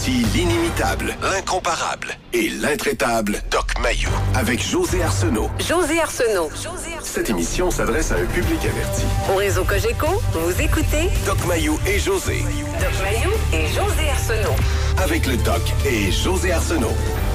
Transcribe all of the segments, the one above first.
Voici l'inimitable, l'incomparable et l'intraitable Doc Mayou avec José Arsenault. José Arsenault. Cette émission s'adresse à un public averti. Au réseau Cogeco, vous écoutez Doc Mayou et José. Doc Mayou et José Arsenault. Avec le Doc et José Arsenault.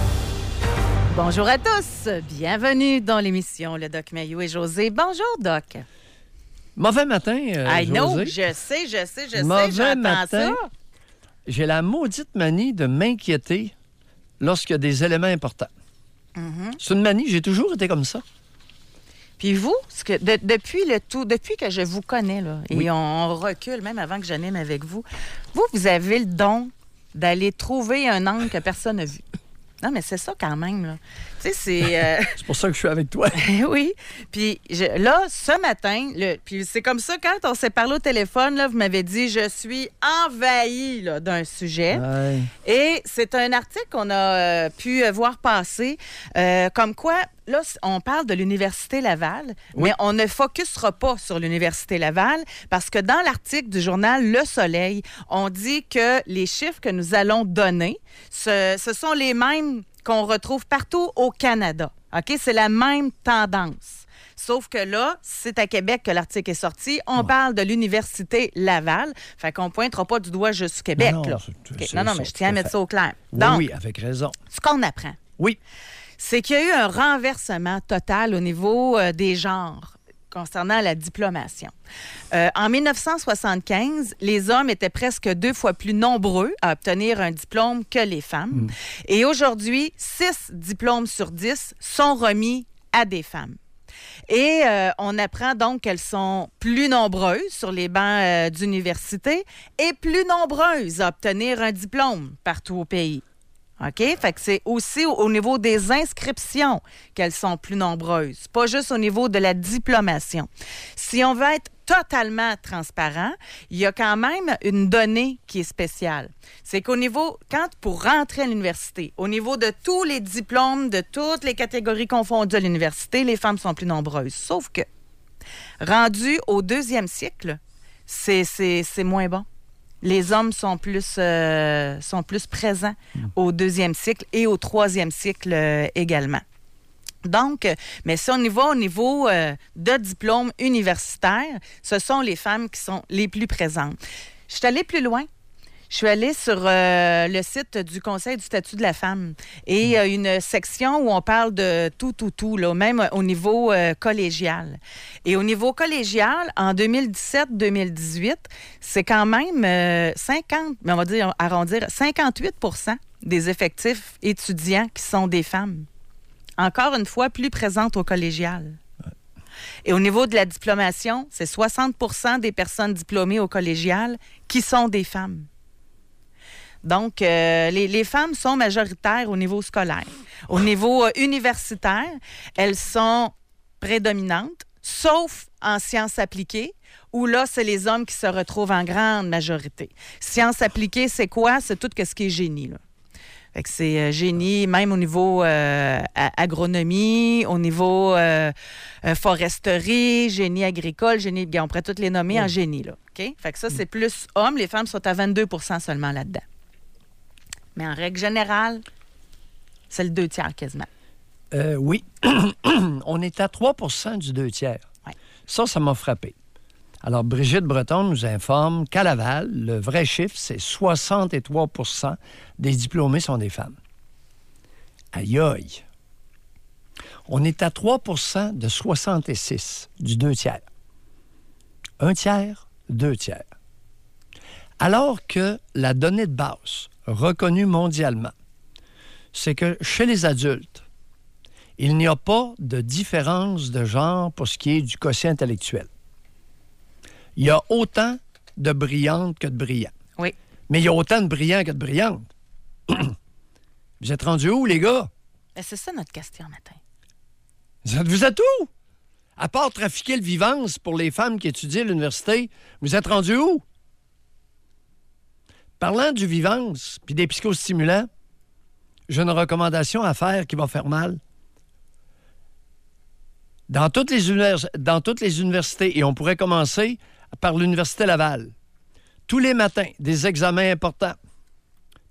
Bonjour à tous. Bienvenue dans l'émission Le Doc Mayou et José. Bonjour, Doc. Mauvais matin, I know, José. je sais, Mauvais j'entends matin. ça. J'ai la maudite manie de m'inquiéter lorsqu'il y a des éléments importants. C'est une manie, j'ai toujours été comme ça. Puis vous, depuis que je vous connais, là, Oui. et on recule, même avant que j'anime avec vous, vous avez le don d'aller trouver un angle que personne n'a vu. Non, mais c'est ça quand même, là. Tu sais, c'est... C'est pour ça que je suis avec toi. Oui. Puis là, ce matin, puis c'est comme ça, quand on s'est parlé au téléphone, là, vous m'avez dit, je suis envahie là, d'un sujet. Ouais. Et c'est un article qu'on a pu voir passer, comme quoi, là, on parle de l'Université Laval, Oui. mais on ne focusera pas sur l'Université Laval parce que dans l'article du journal Le Soleil, on dit que les chiffres que nous allons donner, ce sont les mêmes qu'on retrouve partout au Canada. OK? C'est la même tendance. Sauf que là, c'est à Québec que l'article est sorti. On parle de l'Université Laval. Fait qu'on ne pointera pas du doigt juste Québec. Non, là. c'est- OK. c'est Non, ça, mais je tiens à tout à mettre fait. ça au clair. Oui, Donc, oui, avec raison. ce qu'on apprend, Oui. c'est qu'il y a eu un renversement total au niveau des genres concernant la diplomation. En 1975, les hommes étaient presque 2 fois plus nombreux à obtenir un diplôme que les femmes. Et aujourd'hui, 6 diplômes sur 10 sont remis à des femmes. Et on apprend donc qu'elles sont plus nombreuses sur les bancs d'université et plus nombreuses à obtenir un diplôme partout au pays. OK? Fait que c'est aussi au niveau des inscriptions qu'elles sont plus nombreuses, pas juste au niveau de la diplomation. Si on veut être totalement transparent, il y a quand même une donnée qui est spéciale. C'est qu'au niveau, pour rentrer à l'université, au niveau de tous les diplômes, de toutes les catégories confondues à l'université, les femmes sont plus nombreuses. Sauf que, rendu au 2e cycle, c'est moins bon. Les hommes sont plus présents au 2e cycle et au 3e cycle également. Donc, mais si on y va au niveau de diplôme universitaire, ce sont les femmes qui sont les plus présentes. Je suis allée plus loin. Je suis allée sur le site du Conseil du statut de la femme et il y a une section où on parle de tout, là, même au niveau collégial. Et au niveau collégial, en 2017-2018, c'est quand même 58% des effectifs étudiants qui sont des femmes. Encore une fois, plus présentes au collégial. Et au niveau de la diplomation, c'est 60% des personnes diplômées au collégial qui sont des femmes. Donc, les femmes sont majoritaires au niveau scolaire. Au niveau universitaire, elles sont prédominantes, sauf en sciences appliquées, où là, c'est les hommes qui se retrouvent en grande majorité. Sciences appliquées, c'est quoi? C'est tout ce qui est génie, là. Fait que c'est génie, même au niveau agronomie, au niveau foresterie, génie agricole, génie... On pourrait toutes les nommer en génie, là. OK? Fait que ça, c'est plus hommes. Les femmes sont à 22% seulement là-dedans. Mais en règle générale, c'est le 2/3 quasiment. Oui. On est à 3 du 2/3. Ouais. Ça m'a frappé. Alors, Brigitte Breton nous informe qu'à Laval, le vrai chiffre, c'est 63 des diplômés sont des femmes. Aïe aïe. On est à 3 de 66 du 2/3. 1/3, 2/3. Alors que la donnée de base, reconnue mondialement, c'est que chez les adultes, il n'y a pas de différence de genre pour ce qui est du quotient intellectuel. Il y a autant de brillantes que de brillants. Oui. Mais il y a autant de brillants que de brillantes. Vous êtes rendus où, les gars? Mais c'est ça notre question matin. Vous êtes où? À part trafiquer le vivance pour les femmes qui étudient à l'université, vous êtes rendus où? Parlant du vivance puis des psychostimulants, j'ai une recommandation à faire qui va faire mal. Dans toutes les universités, et on pourrait commencer par l'Université Laval, tous les matins, des examens importants.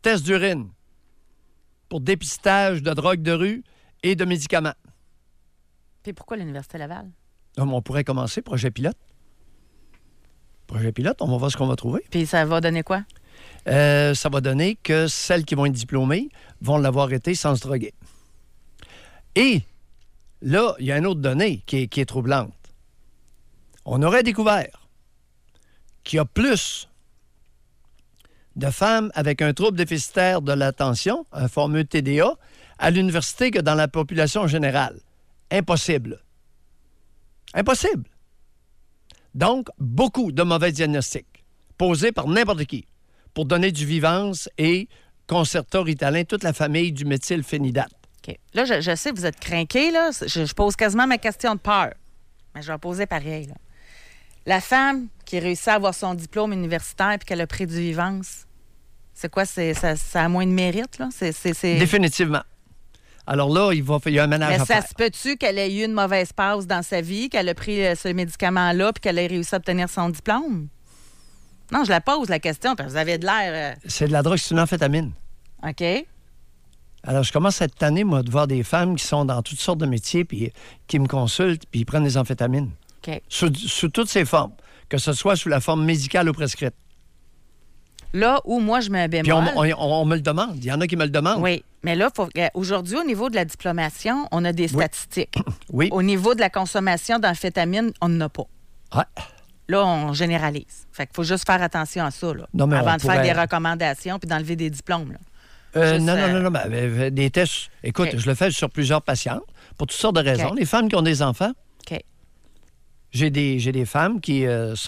test d'urine, pour dépistage de drogue de rue et de médicaments. Puis pourquoi l'Université Laval? Donc, on pourrait commencer, projet pilote. Projet pilote, on va voir ce qu'on va trouver. Puis ça va donner quoi? Ça va donner que celles qui vont être diplômées vont l'avoir été sans se droguer. Et là, il y a une autre donnée qui est troublante. On aurait découvert qu'il y a plus de femmes avec un trouble déficitaire de l'attention, un fameux TDA, à l'université que dans la population générale. Impossible. Impossible. Donc, beaucoup de mauvais diagnostics posés par n'importe qui pour donner du Vivance et Concerta, Ritalin, toute la famille du méthylphénidate. OK. Là, je sais que vous êtes crinqués, là. Je pose quasiment ma question de peur. Mais je vais la poser pareil, là. La femme qui réussit à avoir son diplôme universitaire puis qu'elle a pris du Vivance, c'est quoi? Ça a moins de mérite, là? Définitivement. Alors là, il y a un ménage à faire. Mais ça se peut-tu qu'elle ait eu une mauvaise passe dans sa vie, qu'elle a pris ce médicament-là puis qu'elle ait réussi à obtenir son diplôme? Non, je la pose, la question, parce que vous avez de l'air... C'est de la drogue, c'est une amphétamine. OK. Alors, je commence cette année, moi, de voir des femmes qui sont dans toutes sortes de métiers puis qui me consultent puis ils prennent des amphétamines. OK. Sous toutes ses formes, que ce soit sous la forme médicale ou prescrite. Là où moi, je mets un bémol... Puis on me le demande. Il y en a qui me le demandent. Oui, mais là, aujourd'hui, au niveau de la diplomation, on a des statistiques. Oui. Au niveau de la consommation d'amphétamine, on n'en a pas. Ouais. Là, on généralise. Fait qu'il faut juste faire attention à ça, là, non, mais avant de faire pourrait... des recommandations puis d'enlever des diplômes. Là. Non, mais des tests. Écoute, Okay. Je le fais sur plusieurs patientes pour toutes sortes de raisons. Okay. Les femmes qui ont des enfants. OK. J'ai des femmes qui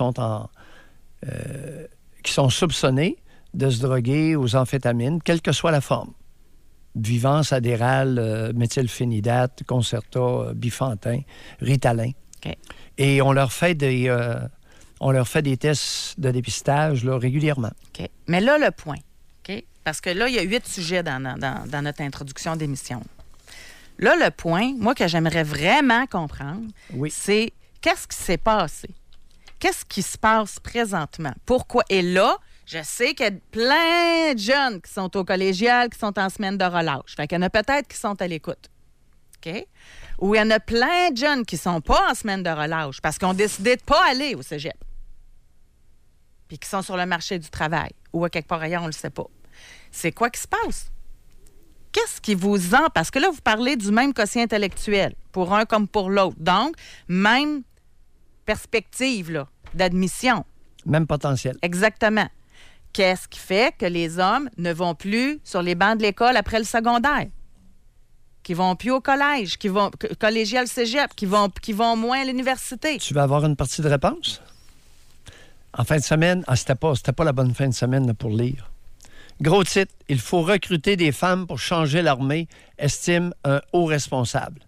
sont soupçonnées de se droguer aux amphétamines, quelle que soit la forme. Vivance, Adderall, méthylphénidate, Concerta, Bifantin, Ritalin. OK. Et on leur fait des tests de dépistage là, régulièrement. OK. Mais là, le point, OK? Parce que là, il y a 8 sujets dans notre introduction d'émission. Là, le point, moi, que j'aimerais vraiment comprendre, Oui. c'est qu'est-ce qui s'est passé? Qu'est-ce qui se passe présentement? Pourquoi? Et là, je sais qu'il y a plein de jeunes qui sont au collégial, qui sont en semaine de relâche. Fait qu'il y en a peut-être qui sont à l'écoute. OK? Ou il y en a plein de jeunes qui ne sont pas en semaine de relâche parce qu'ils ont décidé de ne pas aller au cégep. Puis qui sont sur le marché du travail. Ou à quelque part ailleurs, on ne le sait pas. C'est quoi qui se passe? Qu'est-ce qui vous en... Parce que là, vous parlez du même quotient intellectuel, pour un comme pour l'autre. Donc, même perspective là, d'admission. Même potentiel. Exactement. Qu'est-ce qui fait que les hommes ne vont plus sur les bancs de l'école après le secondaire? Qui vont plus au collège, qui vont collégial cégep, qui vont moins à l'université? Tu vas avoir une partie de réponse? En fin de semaine, c'était pas la bonne fin de semaine là, pour lire. Gros titre, il faut recruter des femmes pour changer l'armée, estime un haut responsable.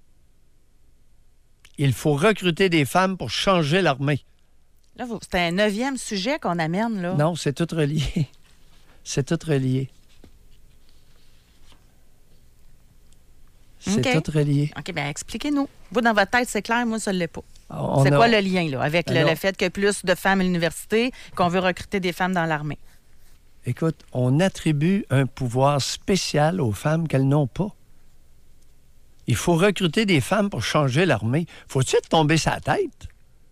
Il faut recruter des femmes pour changer l'armée. Là, c'est un 9e sujet qu'on amène, là. Non, c'est tout relié. C'est tout relié. C'est tout relié. OK, bien, expliquez-nous. Vous, dans votre tête, c'est clair, moi, ça ne l'est pas. Quoi le lien, là, avec le fait qu'il y a plus de femmes à l'université, qu'on veut recruter des femmes dans l'armée? Écoute, on attribue un pouvoir spécial aux femmes qu'elles n'ont pas. Il faut recruter des femmes pour changer l'armée. Faut-tu être tombé sa tête?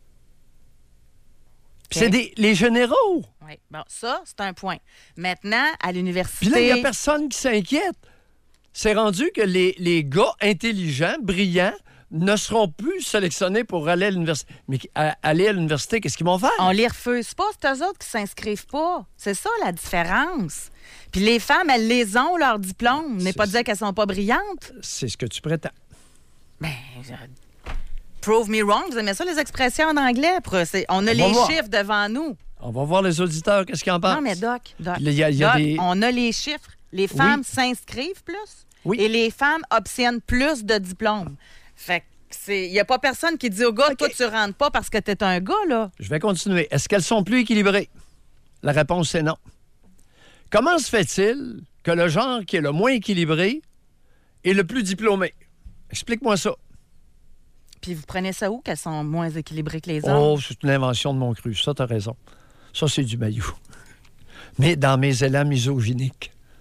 Okay. C'est les généraux. Oui, bon, ça, c'est un point. Maintenant, à l'université... Puis là, il n'y a personne qui s'inquiète. C'est rendu que les gars intelligents, brillants, ne seront plus sélectionnés pour aller à l'université. Mais aller à l'université, qu'est-ce qu'ils vont faire? On les refuse pas, c'est eux autres qui s'inscrivent pas. C'est ça, la différence. Puis les femmes, elles les ont, leur diplôme. N'est pas dire qu'elles sont pas brillantes. C'est ce que tu prétends. Ben, prove me wrong. Vous aimez ça, les expressions en anglais? On a les chiffres devant nous. On va voir les auditeurs, qu'est-ce qu'ils en pensent. Non, mais Doc, on a les chiffres. Les femmes s'inscrivent plus et les femmes obtiennent plus de diplômes. Fait que il n'y a pas personne qui dit au gars, toi, tu rentres pas parce que tu es un gars, là. Je vais continuer. Est-ce qu'elles sont plus équilibrées? La réponse, c'est non. Comment se fait-il que le genre qui est le moins équilibré est le plus diplômé? Explique-moi ça. Puis vous prenez ça où, qu'elles sont moins équilibrées que les hommes? Oh, c'est une invention de mon cru. Ça, t'as raison. Ça, c'est du maillot. Mais dans mes élans misogyniques.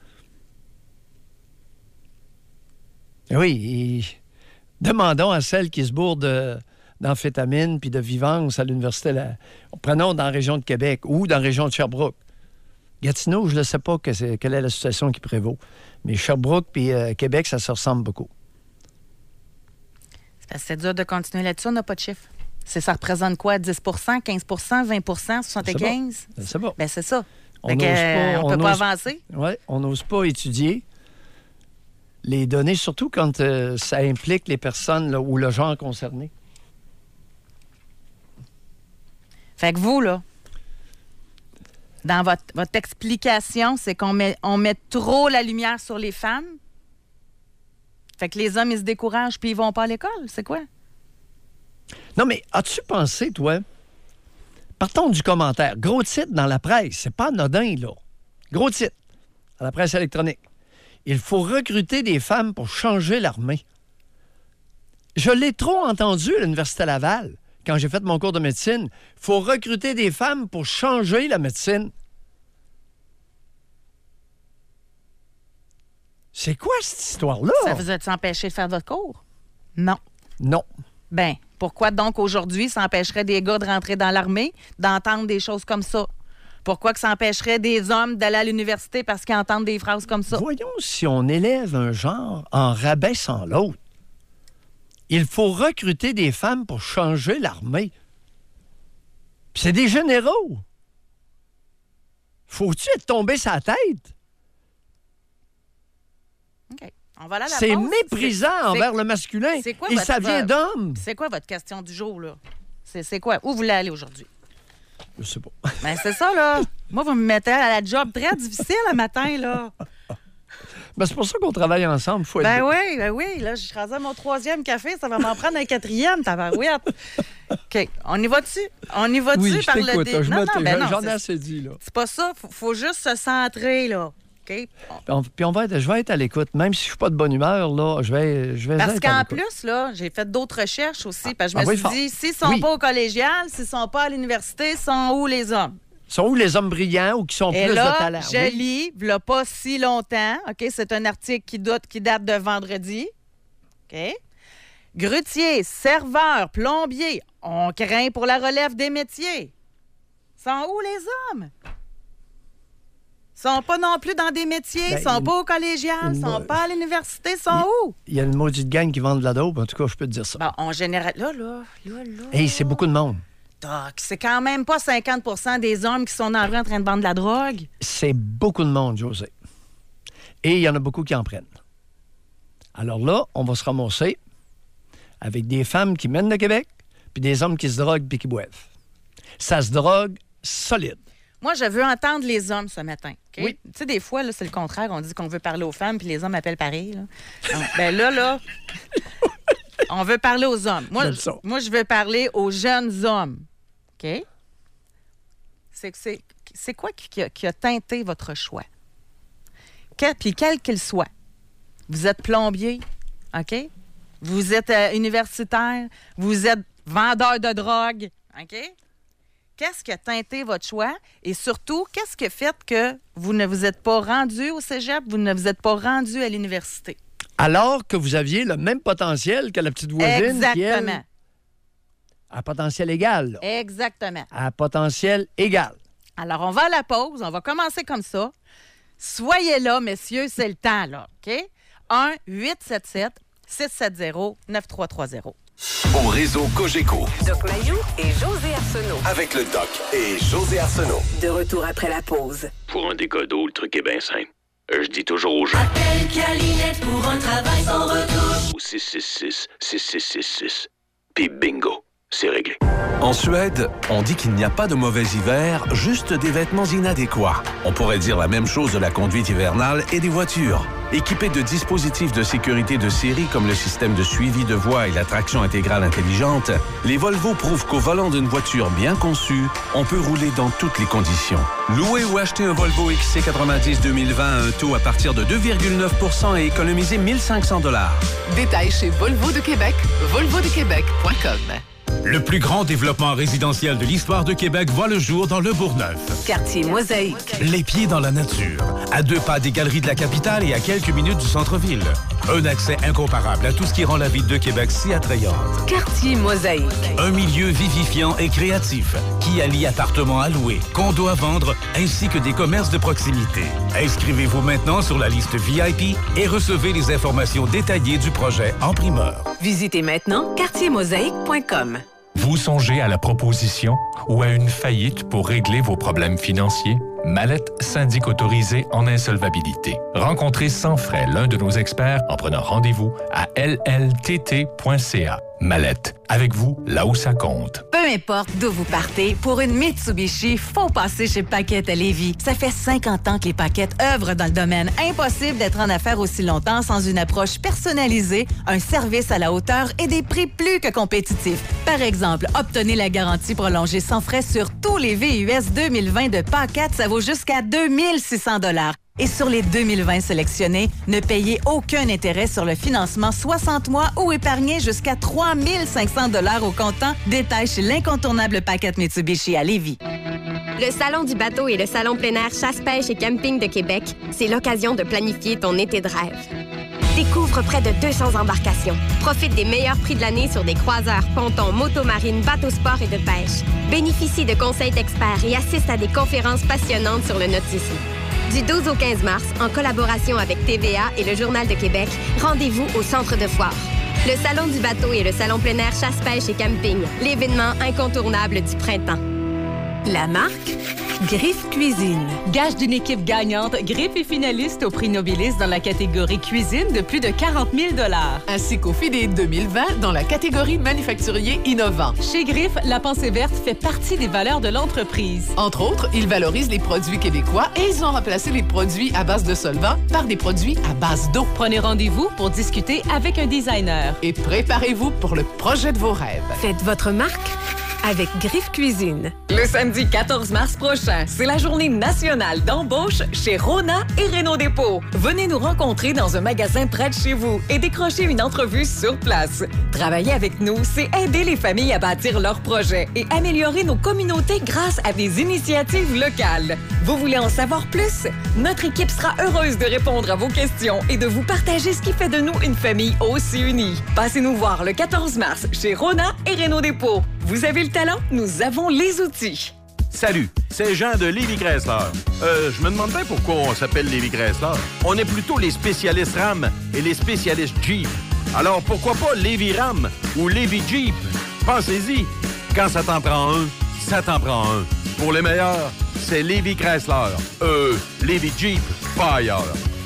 Oui, demandons à celles qui se bourrent d'amphétamines puis de vivance à l'université. Prenons dans la région de Québec ou dans la région de Sherbrooke. Gatineau, je ne sais pas quelle est la situation qui prévaut. Mais Sherbrooke puis Québec, ça se ressemble beaucoup. C'est dur de continuer là-dessus, on n'a pas de chiffre. Ça représente quoi? 10 15 20 75 C'est bon. Bien, c'est ça. On ne peut pas avancer. Oui, on n'ose pas étudier les données, surtout quand ça implique les personnes là, ou le genre concerné. Fait que vous, là, dans votre explication, c'est qu'on met trop la lumière sur les femmes. Fait que les hommes, ils se découragent puis ils vont pas à l'école. C'est quoi? Non, mais as-tu pensé, toi? Partons du commentaire. Gros titre dans la presse. C'est pas anodin, là. Gros titre à la presse électronique. Il faut recruter des femmes pour changer l'armée. Je l'ai trop entendu à l'Université Laval. Quand j'ai fait mon cours de médecine, il faut recruter des femmes pour changer la médecine. C'est quoi cette histoire-là? Ça vous a-t-il empêché de faire votre cours? Non. Non. Ben, pourquoi donc aujourd'hui ça empêcherait des gars de rentrer dans l'armée, d'entendre des choses comme ça? Pourquoi que ça empêcherait des hommes d'aller à l'université parce qu'ils entendent des phrases comme ça? Voyons si on élève un genre en rabaissant l'autre. Il faut recruter des femmes pour changer l'armée. Puis c'est des généraux. Faut-tu être tombé sa tête? OK. On va aller à la c'est pause. méprisant envers le masculin. C'est quoi et ça vient d'hommes. C'est quoi votre question du jour, là? C'est quoi? Où vous voulez aller aujourd'hui? Je sais pas. Ben, c'est ça, là. Moi, vous me mettez à la job très difficile le matin, là. Ben, c'est pour ça qu'on travaille ensemble. Faut ben oui. Là, je suis rendue à mon 3e café. Ça va m'en prendre un 4e, tabarouette. OK. On y va-tu? On y va-tu oui, par le non, j'en ai assez dit, là. C'est pas ça. Faut juste se centrer, là. OK? Puis je vais être à l'écoute. Même si je suis pas de bonne humeur, là, je vais parce être à qu'en l'écoute. plus, là, j'ai fait d'autres recherches aussi. Parce que je me suis dit, s'ils sont pas au collégial, s'ils sont pas à l'université, sont où les hommes? Sont où les hommes brillants ou qui sont plus de talent? Je lis, il n'y a pas si longtemps. OK? C'est un article qui date de vendredi. OK? Grutier, serveur, plombier, on craint pour la relève des métiers. Sont où les hommes? Ils sont pas non plus dans des métiers, ils sont pas au collégial, ils sont pas à l'université, ils sont où? Il y a une maudite gang qui vend de la dope, en tout cas, je peux te dire ça. Bon, en général, là. Hey, c'est beaucoup de monde. Doc, c'est quand même pas 50 des hommes qui sont dans la rue en train de vendre de la drogue. C'est beaucoup de monde, José. Et il y en a beaucoup qui en prennent. Alors là, on va se ramasser avec des femmes qui mènent le Québec, puis des hommes qui se droguent puis qui boivent. Ça se drogue solide. Moi, je veux entendre les hommes ce matin. Okay? Oui. Tu sais, des fois, là, c'est le contraire. On dit qu'on veut parler aux femmes, puis les hommes appellent pareil. Là. Donc, ben là, on veut parler aux hommes. Moi, je veux parler aux jeunes hommes. OK? C'est quoi qui a teinté votre choix? Puis quel qu'il soit. Vous êtes plombier, OK? Vous êtes universitaire, vous êtes vendeur de drogue, OK? Qu'est-ce qui a teinté votre choix? Et surtout, qu'est-ce qui a fait que vous ne vous êtes pas rendu au cégep, vous ne vous êtes pas rendu à l'université? Alors que vous aviez le même potentiel que la petite voisine. Exactement. Qui, elle, à potentiel égal. Là. Exactement. À potentiel égal. Alors, on va à la pause. On va commencer comme ça. Soyez là, messieurs, c'est le temps, là. OK? 1-877-670-9330. Au réseau Cogeco. Doc Mayou et José Arsenault. Avec le Doc et José Arsenault. De retour après la pause. Pour un décodo, le truc est bien simple. Je dis toujours aux gens. Appelle Calinette pour un travail sans retouche. Au 666-6666. Puis bingo, c'est réglé. En Suède, on dit qu'il n'y a pas de mauvais hiver, juste des vêtements inadéquats. On pourrait dire la même chose de la conduite hivernale et des voitures. Équipées de dispositifs de sécurité de série comme le système de suivi de voie et la traction intégrale intelligente, les Volvo prouvent qu'au volant d'une voiture bien conçue, on peut rouler dans toutes les conditions. Louer ou acheter un Volvo XC90 2020 à un taux à partir de 2,9% et économiser 1 500 $. Détails chez Volvo de Québec, volvodequebec.com. Le plus grand développement résidentiel de l'histoire de Québec voit le jour dans le Bourgneuf. Quartier Mosaïque. Les pieds dans la nature, à 2 pas des galeries de la capitale et à quelques minutes du centre-ville. Un accès incomparable à tout ce qui rend la ville de Québec si attrayante. Quartier Mosaïque. Un milieu vivifiant et créatif qui allie appartements à louer, condos à vendre, ainsi que des commerces de proximité. Inscrivez-vous maintenant sur la liste VIP et recevez les informations détaillées du projet en primeur. Visitez maintenant quartiermosaïque.com. Vous songez à la proposition ou à une faillite pour régler vos problèmes financiers? Mallette syndic autorisé en insolvabilité. Rencontrez sans frais l'un de nos experts en prenant rendez-vous à lltt.ca. Mallette, avec vous, là où ça compte. Peu importe d'où vous partez, pour une Mitsubishi, faut passer chez Paquette à Lévis. Ça fait 50 ans que les Paquettes œuvrent dans le domaine. Impossible d'être en affaires aussi longtemps sans une approche personnalisée, un service à la hauteur et des prix plus que compétitifs. Par exemple, obtenez la garantie prolongée sans frais sur tous les VUS 2020 de Paquette, ça vaut jusqu'à 2600 $. Et sur les 2020 sélectionnés, ne payez aucun intérêt sur le financement 60 mois ou épargnez jusqu'à 3500 $ au comptant. Détail chez l'incontournable Paquette Mitsubishi à Lévis. Le Salon du bateau et le Salon plein air chasse-pêche et camping de Québec, c'est l'occasion de planifier ton été de rêve. Découvre près de 200 embarcations. Profite des meilleurs prix de l'année sur des croiseurs, pontons, motomarines, bateaux sport et de pêche. Bénéficie de conseils d'experts et assiste à des conférences passionnantes sur le nautisme. Du 12 au 15 mars, en collaboration avec TVA et le Journal de Québec, rendez-vous au Centre de foire. Le Salon du bateau et le Salon plein air chasse-pêche et camping, l'événement incontournable du printemps. La marque Griffe Cuisine. Gage d'une équipe gagnante, Griffe est finaliste au prix Nobilis dans la catégorie cuisine de plus de 40 000 $. Ainsi qu'au FIDE 2020 dans la catégorie manufacturier innovant. Chez Griffe, la pensée verte fait partie des valeurs de l'entreprise. Entre autres, ils valorisent les produits québécois et ils ont remplacé les produits à base de solvants par des produits à base d'eau. Prenez rendez-vous pour discuter avec un designer. Et préparez-vous pour le projet de vos rêves. Faites votre marque avec Griffe Cuisine. Le samedi 14 mars prochain, c'est la journée nationale d'embauche chez Rona et Renault Dépôt. Venez nous rencontrer dans un magasin près de chez vous et décrocher une entrevue sur place. Travailler avec nous, c'est aider les familles à bâtir leurs projets et améliorer nos communautés grâce à des initiatives locales. Vous voulez en savoir plus? Notre équipe sera heureuse de répondre à vos questions et de vous partager ce qui fait de nous une famille aussi unie. Passez nous voir le 14 mars chez Rona et Renault Dépôt. Vous avez le talent? Nous avons les outils. Salut, c'est Jean de Lévis Chrysler. Je me demandais pourquoi on s'appelle Lévis Chrysler. On est plutôt les spécialistes RAM et les spécialistes Jeep. Alors pourquoi pas Lévis RAM ou Lévis Jeep? Pensez-y, quand ça t'en prend un, ça t'en prend un. Pour les meilleurs, c'est Lévis Chrysler. Lévis Jeep, pas ailleurs.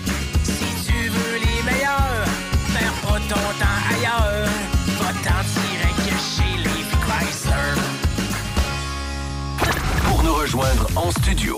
Si tu veux les meilleurs, perds pas ton temps ailleurs. Va-t'en direct chez Lévis Chrysler. Pour nous rejoindre en studio,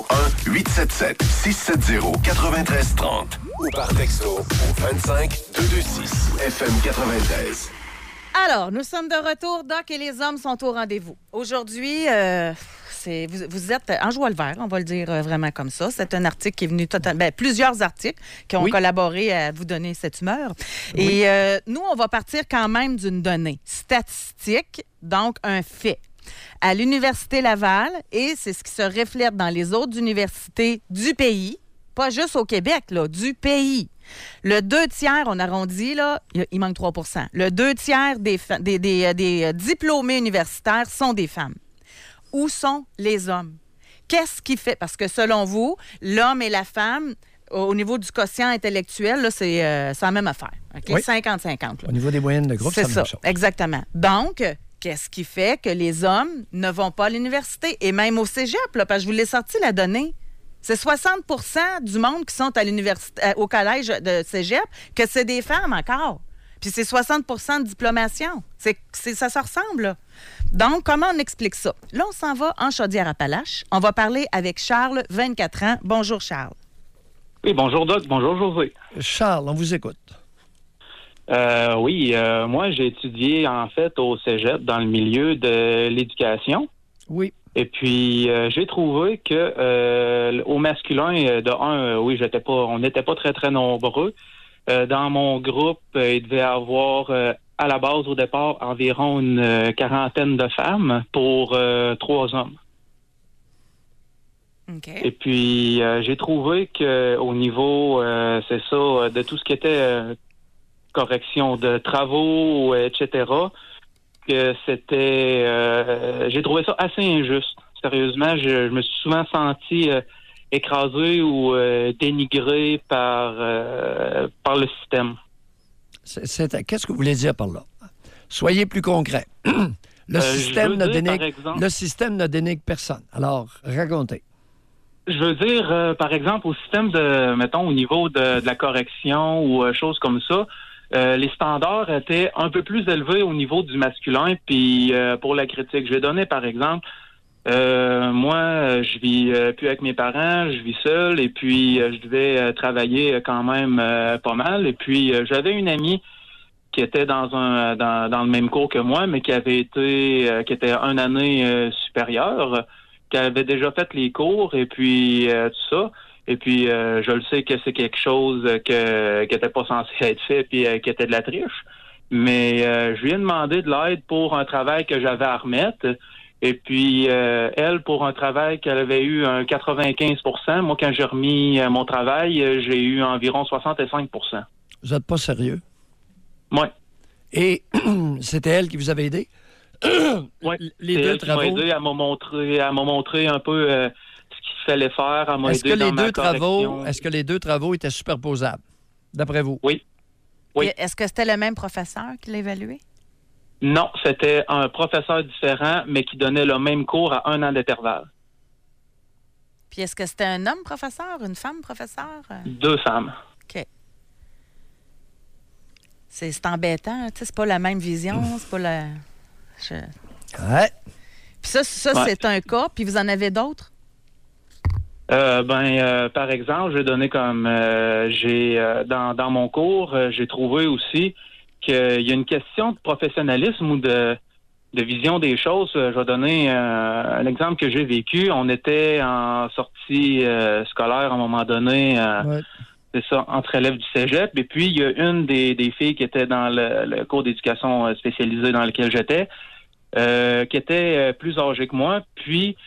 1-877-670-9330 ou par texto au 25226 FM 93. Alors, nous sommes de retour. Doc et les hommes sont au rendez-vous. Aujourd'hui, vous êtes en joie le vert, on va le dire vraiment comme ça. C'est un article qui est venu plusieurs articles qui ont collaboré à vous donner cette humeur. Oui. Et nous, on va partir quand même d'une donnée statistique, donc un fait. À l'Université Laval, et c'est ce qui se reflète dans les autres universités du pays, pas juste au Québec, là, du pays. Le 2/3, on arrondit, là, il manque 3 %. Le 2/3 des diplômés universitaires sont des femmes. Où sont les hommes? Qu'est-ce qui fait? Parce que selon vous, l'homme et la femme, au niveau du quotient intellectuel, là, c'est la même affaire. Okay? Oui. 50-50. Là. Au niveau des moyennes de groupe, c'est la même chose. Exactement. Donc, qu'est-ce qui fait que les hommes ne vont pas à l'université? Et même au cégep, là, parce que je vous l'ai sorti la donnée. C'est 60 % du monde qui sont à l'université, au collège de cégep, que c'est des femmes encore. Puis c'est 60 % de diplomation. Ça se ressemble, là. Donc, comment on explique ça? Là, on s'en va en Chaudière-Appalaches. On va parler avec Charles, 24 ans. Bonjour, Charles. Oui, bonjour, Doc. Bonjour, José. Charles, on vous écoute. Moi, j'ai étudié, en fait, au cégep dans le milieu de l'éducation. Oui. Et puis, j'ai trouvé que au masculin, on n'était pas très, très nombreux. Dans mon groupe, il devait y avoir, à la base, au départ, environ une quarantaine de femmes pour 3 hommes. Okay. Et puis, j'ai trouvé qu'au niveau, de tout ce qui était correction de travaux, etc., que c'était... j'ai trouvé ça assez injuste. Sérieusement, je me suis souvent senti écrasé ou dénigré par le système. Qu'est-ce que vous voulez dire par là? Soyez plus concret. Le système ne dénigre personne. Alors, racontez. Je veux dire, par exemple, au système au niveau de la correction ou choses comme ça, les standards étaient un peu plus élevés au niveau du masculin, puis pour la critique. Je vais donner, par exemple, moi, je vis plus avec mes parents, je vis seul, et puis je devais travailler quand même pas mal. Et puis, j'avais une amie qui était dans le même cours que moi, mais qui était une année supérieure, qui avait déjà fait les cours, et puis tout ça. Et puis, je le sais que c'est quelque chose qui était pas censé être fait, puis qui était de la triche. Mais je lui ai demandé de l'aide pour un travail que j'avais à remettre. Et puis, elle, pour un travail qu'elle avait eu un 95%, moi, quand j'ai remis mon travail, j'ai eu environ 65%. Vous n'êtes pas sérieux? Oui. Et c'était elle qui vous avait aidé? Oui. Les deux travaux. Elle m'a aidé, elle m'a montré un peu ce qu'il fallait faire. Elle m'a aidé dans ma correction. Est-ce que les deux travaux étaient superposables, d'après vous? Oui. Oui. Est-ce que c'était le même professeur qui l'évaluait? Non, c'était un professeur différent, mais qui donnait le même cours à 1 an d'intervalle. Puis est-ce que c'était un homme professeur, une femme professeur? 2 femmes. OK. C'est embêtant, tu sais, c'est pas la même vision, c'est pas la... Ouais. Puis ça c'est un cas, puis vous en avez d'autres? Par exemple, je vais donner comme... dans mon cours, j'ai trouvé aussi qu'il y a une question de professionnalisme ou de vision des choses. Je vais donner un exemple que j'ai vécu. On était en sortie scolaire à un moment donné, c'est ça, entre élèves du cégep. Et puis, il y a une des filles qui était dans le cours d'éducation spécialisée dans lequel j'étais, qui était plus âgée que moi. Puis,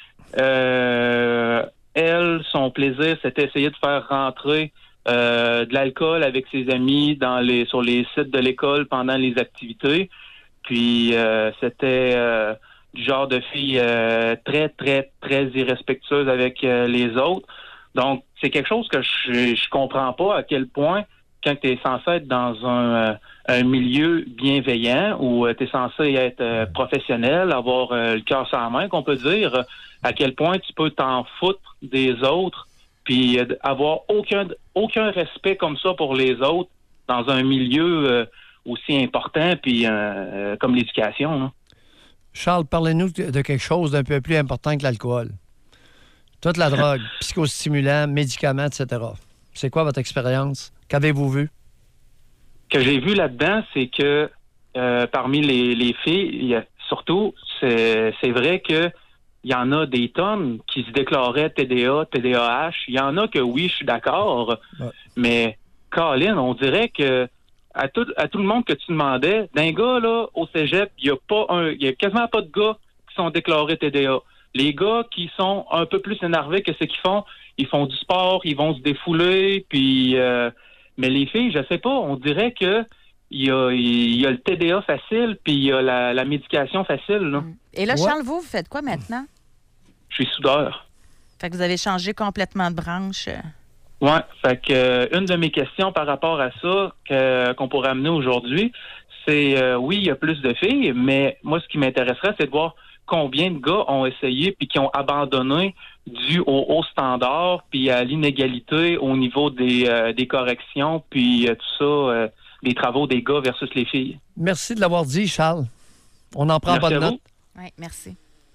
elle, son plaisir, c'était essayer de faire rentrer de l'alcool avec ses amis sur les sites de l'école pendant les activités. Puis c'était du genre de fille très, très, très irrespectueuse avec les autres. Donc, c'est quelque chose que je comprends pas à quel point, quand tu es censé être dans un milieu bienveillant où tu es censé être professionnel, avoir le cœur sur la main, qu'on peut dire, à quel point tu peux t'en foutre des autres puis avoir aucun respect comme ça pour les autres dans un milieu aussi important puis comme l'éducation. Là. Charles, parlez-nous de quelque chose d'un peu plus important que l'alcool. Toute la drogue, psychostimulants, médicaments, etc. C'est quoi votre expérience? Qu'avez-vous vu? Ce que j'ai vu là-dedans, c'est que parmi les filles, surtout, c'est vrai que il y en a des tonnes qui se déclaraient TDA, TDAH. Il y en a que oui, je suis d'accord. Ouais. Mais, Colin, on dirait que à tout le monde que tu demandais, d'un gars, là, au cégep, il y a quasiment pas de gars qui sont déclarés TDA. Les gars qui sont un peu plus énervés que ce qu'ils font, ils font du sport, ils vont se défouler, puis... mais les filles, je sais pas, on dirait que il y a le TDA facile, puis il y a la médication facile. Là. Et là, Charles, vous faites quoi maintenant? Je suis soudeur. Fait que vous avez changé complètement de branche. Oui. Fait que une de mes questions par rapport à ça qu'on pourrait amener aujourd'hui, c'est oui, il y a plus de filles, mais moi, ce qui m'intéresserait, c'est de voir combien de gars ont essayé puis qui ont abandonné dû au haut standard puis à l'inégalité au niveau des corrections puis tout ça... des travaux des gars versus les filles. Merci de l'avoir dit, Charles. On en prend bonne note. Oui, merci.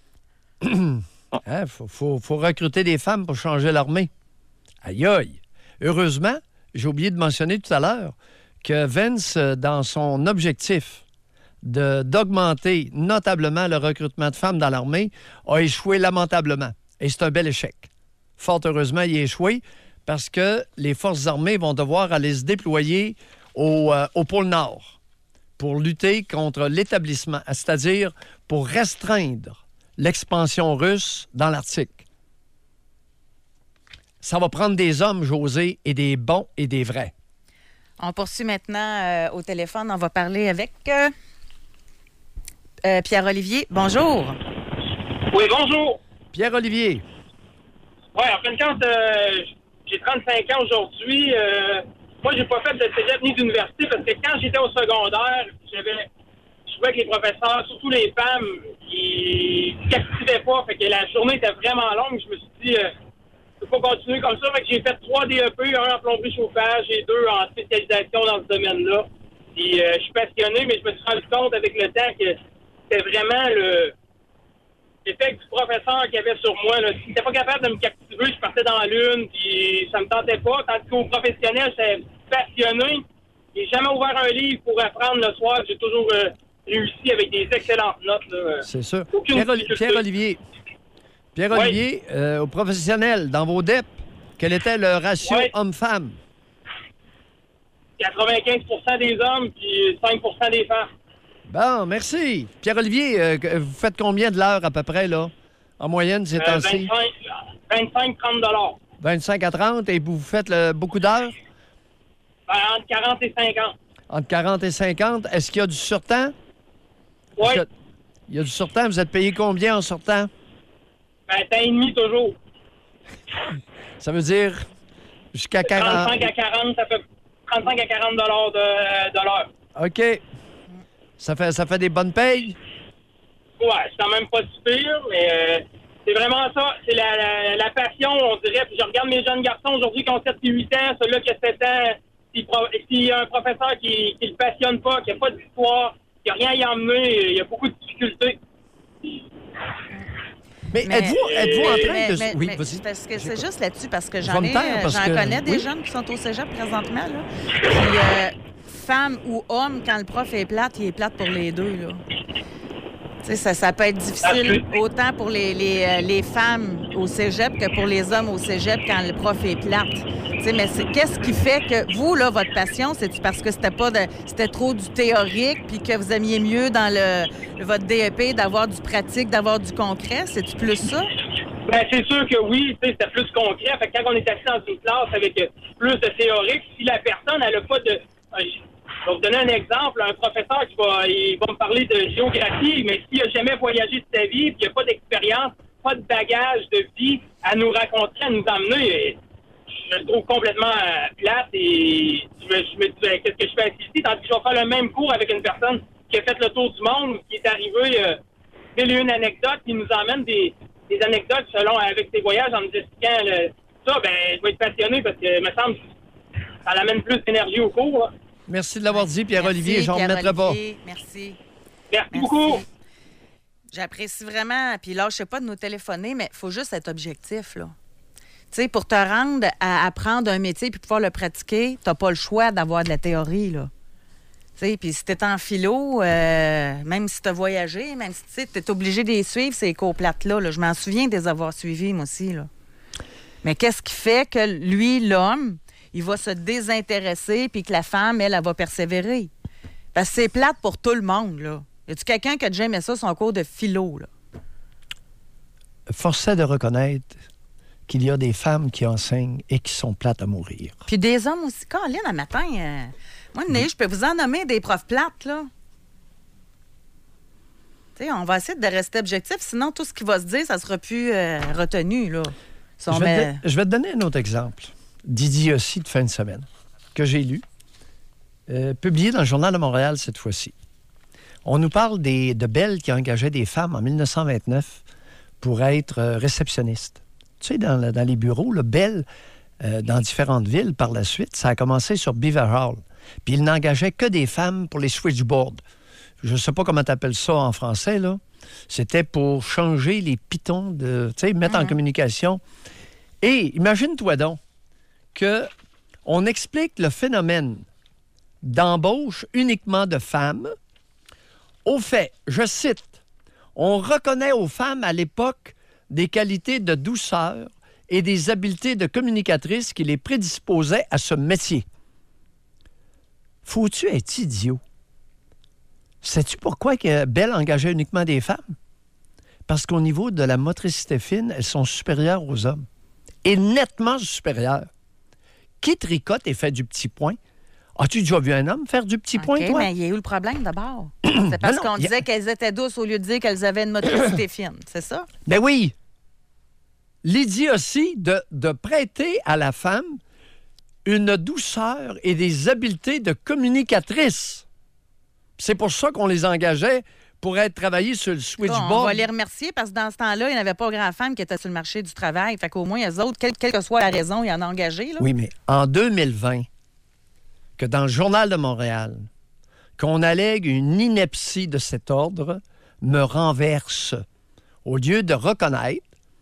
Faut recruter des femmes pour changer l'armée. Aïe, aïe. Heureusement, j'ai oublié de mentionner tout à l'heure que Vince, dans son objectif d'augmenter notablement le recrutement de femmes dans l'armée, a échoué lamentablement. Et c'est un bel échec. Fort heureusement, il a échoué parce que les forces armées vont devoir aller se déployer au pôle Nord pour lutter contre l'établissement, c'est-à-dire pour restreindre l'expansion russe dans l'Arctique. Ça va prendre des hommes, José, et des bons et des vrais. On poursuit maintenant au téléphone. On va parler avec Pierre-Olivier. Bonjour. Oui, bonjour. Pierre-Olivier. Oui, en fin de compte, j'ai 35 ans aujourd'hui. Moi, j'ai pas fait de cégep ni d'université parce que quand j'étais au secondaire, je trouvais que les professeurs, surtout les femmes, ils ne captivaient pas. Fait que la journée était vraiment longue. Je me suis dit, il faut continuer comme ça. Fait que j'ai fait 3 DEP, un en plomberie chauffage et 2 en spécialisation dans ce domaine-là. Puis je suis passionné, mais je me suis rendu compte avec le temps que c'était vraiment l'effet du professeur qu'il y avait sur moi. Là. S'il n'était pas capable de me captiver, je partais dans l'une, puis ça me tentait pas. Tandis qu'au professionnel, j'étais passionné. J'ai jamais ouvert un livre pour apprendre le soir. J'ai toujours réussi avec des excellentes notes. Là. C'est sûr. Pierre-Olivier, oui. Au professionnel, dans vos DEP, quel était le ratio homme-femme? 95% des hommes, puis 5% des femmes. Bon, merci. Pierre-Olivier, vous faites combien de l'heure à peu près, là? En moyenne, ces temps-ci? 25-30 $. 25 à 30, et vous faites beaucoup d'heures? Ben, entre 40 et 50. Entre 40 et 50. Est-ce qu'il y a du surtemps? Oui. Il y a du surtemps. Vous êtes payé combien en surtemps? Ben, temps et demi toujours. Ça veut dire jusqu'à 40... 35 à 40, ça fait 35 à 40 $ de l'heure. OK. Ça fait des bonnes payes? Ouais, c'est quand même pas si pire, mais c'est vraiment ça. C'est la passion, on dirait. Puis je regarde mes jeunes garçons aujourd'hui qui ont 7 et 8 ans, celui-là qui a 7 ans. S'il y a un professeur qui le passionne pas, qui n'a pas d'histoire, qui n'a rien à y emmener, il y a beaucoup de difficultés. Mais êtes-vous en train de... Oui, vas-y. Parce que c'est juste là-dessus, parce que j'en connais des jeunes qui sont au cégep présentement. Là. Puis, femme ou homme, quand le prof est plate, il est plate pour les deux. Là. Tu sais, ça peut être difficile autant pour les femmes au cégep que pour les hommes au cégep quand le prof est plate. Tu sais, mais qu'est-ce qui fait que vous, là, votre passion, c'est parce que c'était trop du théorique puis que vous aimiez mieux dans votre DEP d'avoir du pratique, d'avoir du concret? C'est-tu plus ça? Ben, c'est sûr que oui, c'était plus concret. Fait que quand on est assis dans une classe avec plus de théorique, si la personne, elle n'a pas de... Je vais vous donner un exemple. Un professeur il va me parler de géographie, mais s'il n'a jamais voyagé de sa vie, puis il n'a pas d'expérience, pas de bagage de vie à nous raconter, à nous emmener, je le trouve complètement plate et je me dis, qu'est-ce que je fais ici? Tandis que je vais faire le même cours avec une personne qui a fait le tour du monde, qui est arrivée, mille et une anecdotes, qui nous emmène des anecdotes avec ses voyages en nous expliquant ça, ben, je vais être passionné parce que, me semble, ça amène plus d'énergie au cours, là. Merci de l'avoir dit, Pierre-Olivier. J'en remettrai pas. Merci. Merci beaucoup. J'apprécie vraiment. Puis là, je sais pas de nous téléphoner, mais il faut juste être objectif, là. Tu sais, pour te rendre à apprendre un métier puis pouvoir le pratiquer, tu n'as pas le choix d'avoir de la théorie, là. Tu sais, puis si tu es en philo, même si tu as voyagé, même si tu es obligé de les suivre, ces cours plates-là. Là. Je m'en souviens de les avoir suivis, moi aussi, là. Mais qu'est-ce qui fait que lui, l'homme, il va se désintéresser puis que la femme, elle va persévérer? Parce que c'est plate pour tout le monde, là. Y a-tu quelqu'un qui a déjà aimé ça, son cours de philo, là? Force est de reconnaître qu'il y a des femmes qui enseignent et qui sont plates à mourir. Puis des hommes aussi. Caroline, un matin, moi, je peux vous en nommer des profs plates, là. Tu sais, on va essayer de rester objectif, sinon tout ce qui va se dire, ça sera plus retenu, là. Je vais te donner un autre exemple d'idiotie de fin de semaine que j'ai lu, publié dans le Journal de Montréal cette fois-ci. On nous parle de Bell qui engageait des femmes en 1929 pour être réceptionnistes. Tu sais, dans les bureaux, le Bell, dans différentes villes, par la suite, ça a commencé sur Beaver Hall. Puis il n'engageait que des femmes pour les switchboards. Je ne sais pas comment tu appelles ça en français, là. C'était pour changer les pitons, tu sais, mettre en communication. Et imagine-toi donc qu'on explique le phénomène d'embauche uniquement de femmes au fait, je cite, « On reconnaît aux femmes à l'époque des qualités de douceur et des habiletés de communicatrices qui les prédisposaient à ce métier. » Faut-tu être idiot? Sais-tu pourquoi que Bell engageait uniquement des femmes? Parce qu'au niveau de la motricité fine, elles sont supérieures aux hommes. Et nettement supérieures. Qui tricote et fait du petit point As-tu déjà vu un homme faire du petit point, toi? Mais il y a eu le problème d'abord. C'est parce qu'on disait qu'elles étaient douces au lieu de dire qu'elles avaient une motricité fine, c'est ça? Ben oui. L'idiotie de prêter à la femme une douceur et des habiletés de communicatrice. C'est pour ça qu'on les engageait pour être travaillés sur le switchboard. On va les remercier parce que dans ce temps-là, il n'y avait pas grand-femme qui était sur le marché du travail. Fait qu'au moins, eux autres, quelle que soit la raison, ils en ont engagé. Là. Oui, mais en 2020, que dans le Journal de Montréal, qu'on allègue une ineptie de cet ordre, me renverse. Au lieu de reconnaître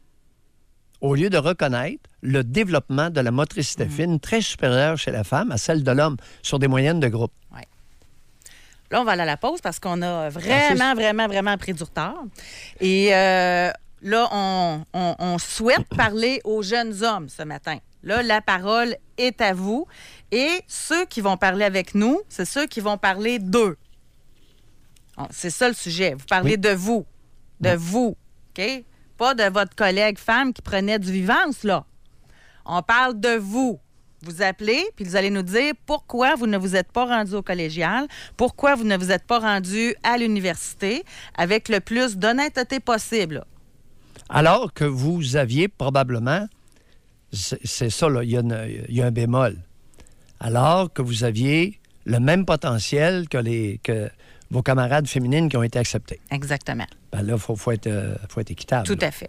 le développement de la motricité fine très supérieure chez la femme à celle de l'homme sur des moyennes de groupe. Oui. Là, on va aller à la pause parce qu'on a vraiment pris du retard. Et là, on souhaite parler aux jeunes hommes ce matin. Là, la parole est à vous. Et ceux qui vont parler avec nous, c'est ceux qui vont parler d'eux. Bon, c'est ça le sujet. Vous parlez de vous. De vous. OK? Pas de votre collègue femme qui prenait du vivance, là. On parle de vous. Vous appelez, puis vous allez nous dire pourquoi vous ne vous êtes pas rendu au collégial, pourquoi vous ne vous êtes pas rendu à l'université, avec le plus d'honnêteté possible. Alors que vous aviez probablement, c'est ça, là, il y a un bémol. Alors que vous aviez le même potentiel que vos camarades féminines qui ont été acceptées. Exactement. Ben là, il faut être équitable. Tout à fait.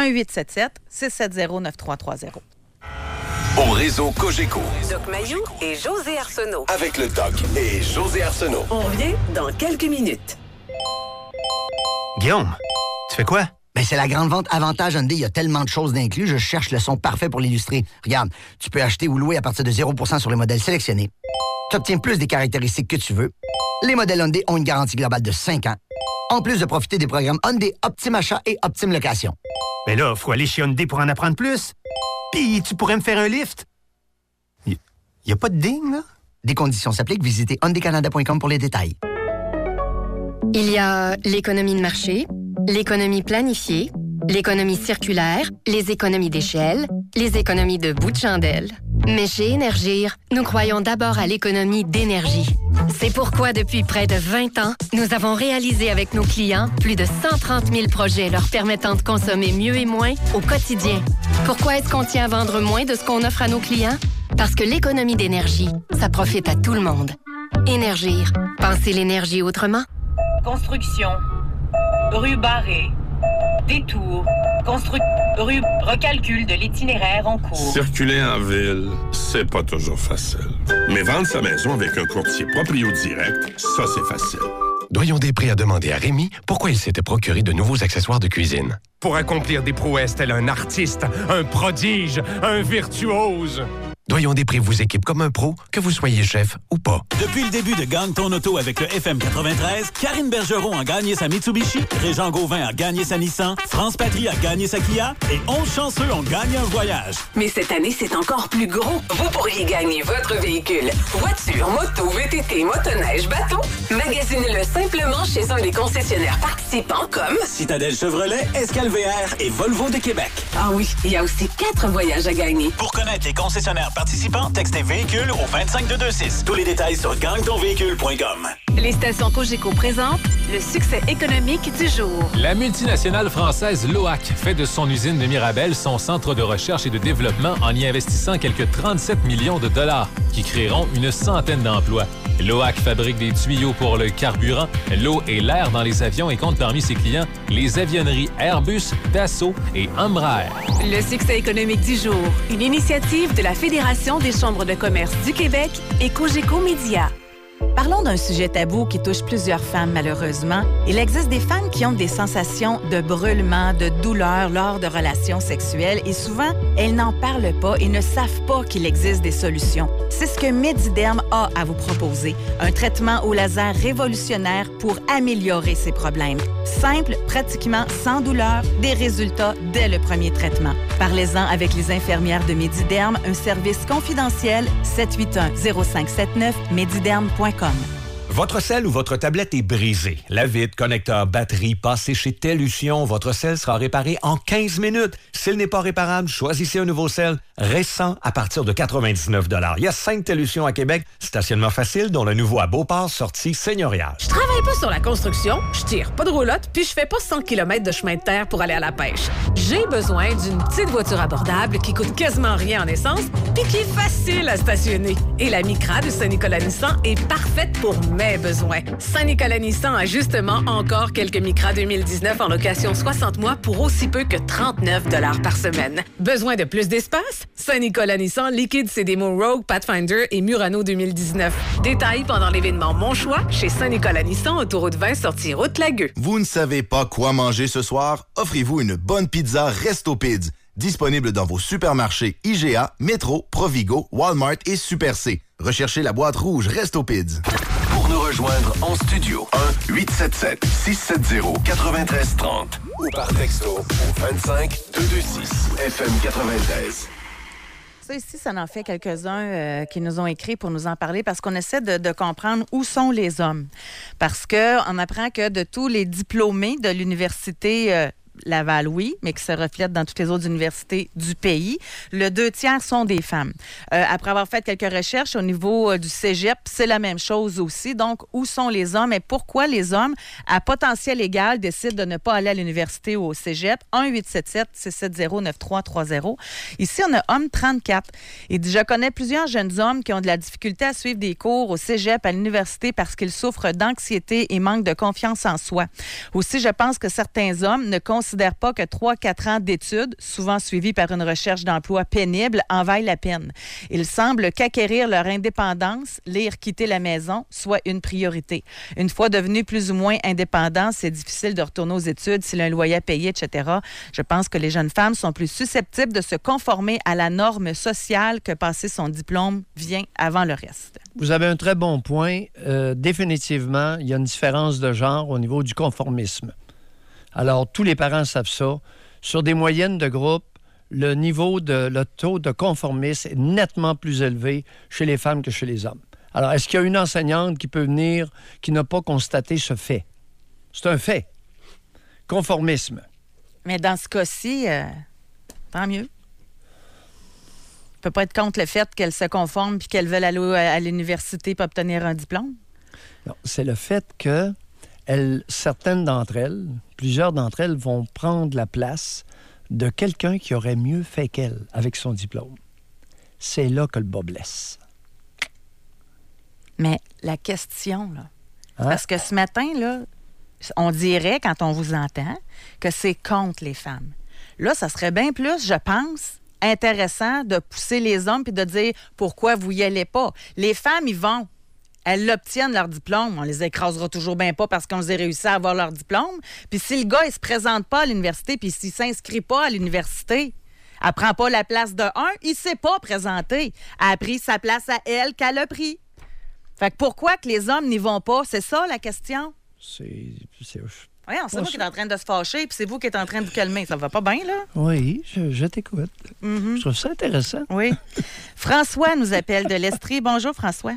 1-877-670-9330. Au réseau Cogeco. Doc Mayou et José Arsenault. Avec le Doc et José Arsenault. On revient dans quelques minutes. Guillaume, tu fais quoi? Ben, c'est la grande vente Avantage Hyundai. Il y a tellement de choses d'inclus. Je cherche le son parfait pour l'illustrer. Regarde, tu peux acheter ou louer à partir de 0% sur les modèles sélectionnés. Tu obtiens plus des caractéristiques que tu veux. Les modèles Hyundai ont une garantie globale de 5 ans. En plus de profiter des programmes Hyundai Optime Achat et Optime Location. Mais là, faut aller chez Hyundai pour en apprendre plus. Puis, tu pourrais me faire un lift? Il n'y a pas de ding, là? Des conditions s'appliquent. Visitez hyundaicanada.com pour les détails. Il y a l'économie de marché, l'économie planifiée, l'économie circulaire, les économies d'échelle, les économies de bout de chandelle. Mais chez Énergir, nous croyons d'abord à l'économie d'énergie. C'est pourquoi, depuis près de 20 ans, nous avons réalisé avec nos clients plus de 130 000 projets leur permettant de consommer mieux et moins au quotidien. Pourquoi est-ce qu'on tient à vendre moins de ce qu'on offre à nos clients? Parce que l'économie d'énergie, ça profite à tout le monde. Énergir. Pensez l'énergie autrement. Construction. Rue barrée. Détour. Rue. Recalcul de l'itinéraire en cours. Circuler en ville, c'est pas toujours facile. Mais vendre sa maison avec un courtier proprio direct, ça, c'est facile. Doyon Després a demandé à Rémi pourquoi il s'était procuré de nouveaux accessoires de cuisine. Pour accomplir des prouesses tel un artiste, un prodige, un virtuose. Doyon Després vous équipe comme un pro, que vous soyez chef ou pas. Depuis le début de Gagne ton auto avec le FM 93, Karine Bergeron a gagné sa Mitsubishi, Régent Gauvin a gagné sa Nissan, France Patrie a gagné sa Kia et 11 chanceux ont gagné un voyage. Mais cette année, c'est encore plus gros. Vous pourriez gagner votre véhicule. Voiture, moto, VTT, motoneige, bateau. Magasinez-le simplement chez un des concessionnaires participants comme Citadelle Chevrolet, Escal VR et Volvo de Québec. Ah oui, il y a aussi 4 voyages à gagner. Pour connaître les concessionnaires participants, textez véhicule au 25226. Tous les détails sur gagnetonvéhicule.com. Les stations Cogeco présentent le succès économique du jour. La multinationale française Loac fait de son usine de Mirabel son centre de recherche et de développement en y investissant quelques 37 millions de dollars qui créeront une centaine d'emplois. Loac fabrique des tuyaux pour le carburant, l'eau et l'air dans les avions et compte parmi ses clients les avionneries Airbus, Dassault et Embraer. Le succès économique du jour, une initiative de la Fédération des chambres de commerce du Québec et Cogeco Média. Parlons d'un sujet tabou qui touche plusieurs femmes, malheureusement. Il existe des femmes qui ont des sensations de brûlement, de douleur lors de relations sexuelles et souvent, elles n'en parlent pas et ne savent pas qu'il existe des solutions. C'est ce que Mediderm a à vous proposer. Un traitement au laser révolutionnaire pour améliorer ces problèmes. Simple, pratiquement sans douleur, des résultats dès le premier traitement. Parlez-en avec les infirmières de Mediderm, un service confidentiel 781-0579 mediderm.com. Votre cell ou votre tablette est brisé. La vitre, connecteur, batterie, passez chez Tellution. Votre cell sera réparé en 15 minutes. S'il n'est pas réparable, choisissez un nouveau cell récent à partir de 99 $. Il y a 5 Tellution à Québec. Stationnement facile, dont le nouveau à Beauport, sortie seigneuriale. Je travaille pas sur la construction, je tire pas de roulotte, puis je fais pas 100 km de chemin de terre pour aller à la pêche. J'ai besoin d'une petite voiture abordable qui coûte quasiment rien en essence, puis qui est facile à stationner. Et la Micra de Saint-Nicolas Nissan est parfaite pour mes besoins. Saint-Nicolas Nissan a justement encore quelques Micra 2019 en location 60 mois pour aussi peu que 39 $ par semaine. Besoin de plus d'espace? Saint-Nicolas Nissan liquide ses démos Rogue, Pathfinder et Murano 2019. Détails pendant l'événement Mon Choix chez Saint-Nicolas Nissan, autoroute 20, sortie route Lagueux. Vous ne savez pas quoi manger ce soir? Offrez-vous une bonne pizza Resto Pids. Disponible dans vos supermarchés IGA, Métro, Provigo, Walmart et Super C. Recherchez la boîte rouge Resto Pids. Pour nous rejoindre en studio, 1-877-670-9330 ou par texto au 25-226 FM 93. Ça, ici, ça en fait quelques-uns qui nous ont écrit pour nous en parler parce qu'on essaie de comprendre où sont les hommes. Parce qu'on apprend que de tous les diplômés de l'université Laval, oui, mais qui se reflète dans toutes les autres universités du pays. Le 2/3 sont des femmes. Après avoir fait quelques recherches au niveau du cégep, c'est la même chose aussi. Donc, où sont les hommes et pourquoi les hommes à potentiel égal décident de ne pas aller à l'université ou au cégep? 1-877-670-9330. Ici, on a homme 34. Il dit, je connais plusieurs jeunes hommes qui ont de la difficulté à suivre des cours au cégep, à l'université parce qu'ils souffrent d'anxiété et manquent de confiance en soi. Aussi, je pense que certains hommes ne considèrent pas que 3-4 ans d'études, souvent suivies par une recherche d'emploi pénible, en vaillent la peine. Il semble qu'acquérir leur indépendance, lire, quitter la maison, soit une priorité. Une fois devenus plus ou moins indépendants, c'est difficile de retourner aux études s'il a un loyer à payer, etc. Je pense que les jeunes femmes sont plus susceptibles de se conformer à la norme sociale que passer son diplôme vient avant le reste. Vous avez un très bon point. Définitivement, il y a une différence de genre au niveau du conformisme. Alors, tous les parents savent ça. Sur des moyennes de groupe, le taux de conformisme est nettement plus élevé chez les femmes que chez les hommes. Alors, est-ce qu'il y a une enseignante qui peut venir qui n'a pas constaté ce fait? C'est un fait. Conformisme. Mais dans ce cas-ci, tant mieux. On ne peut pas être contre le fait qu'elles se conforment puis qu'elles veulent aller à l'université pour obtenir un diplôme? Non, c'est le fait que certaines d'entre elles, plusieurs d'entre elles vont prendre la place de quelqu'un qui aurait mieux fait qu'elle avec son diplôme. C'est là que le bas blesse. Mais la question, là, parce que ce matin, là, on dirait, quand on vous entend, que c'est contre les femmes. Là, ça serait bien plus, je pense, intéressant de pousser les hommes puis de dire pourquoi vous y allez pas. Les femmes, ils vont. Elles obtiennent leur diplôme. On les écrasera toujours bien pas parce qu'on a réussi à avoir leur diplôme. Puis si le gars, il se présente pas à l'université puis s'il s'inscrit pas à l'université, elle prend pas la place de un, il s'est pas présenté. Elle a pris sa place à elle qu'elle a pris. Fait que pourquoi que les hommes n'y vont pas? C'est ça, la question? Oui, c'est moi qui est en train de se fâcher puis c'est vous qui êtes en train de vous calmer. Ça va pas bien, là? Oui, je t'écoute. Je trouve ça intéressant. Oui. François nous appelle de l'Estrie. Bonjour, François.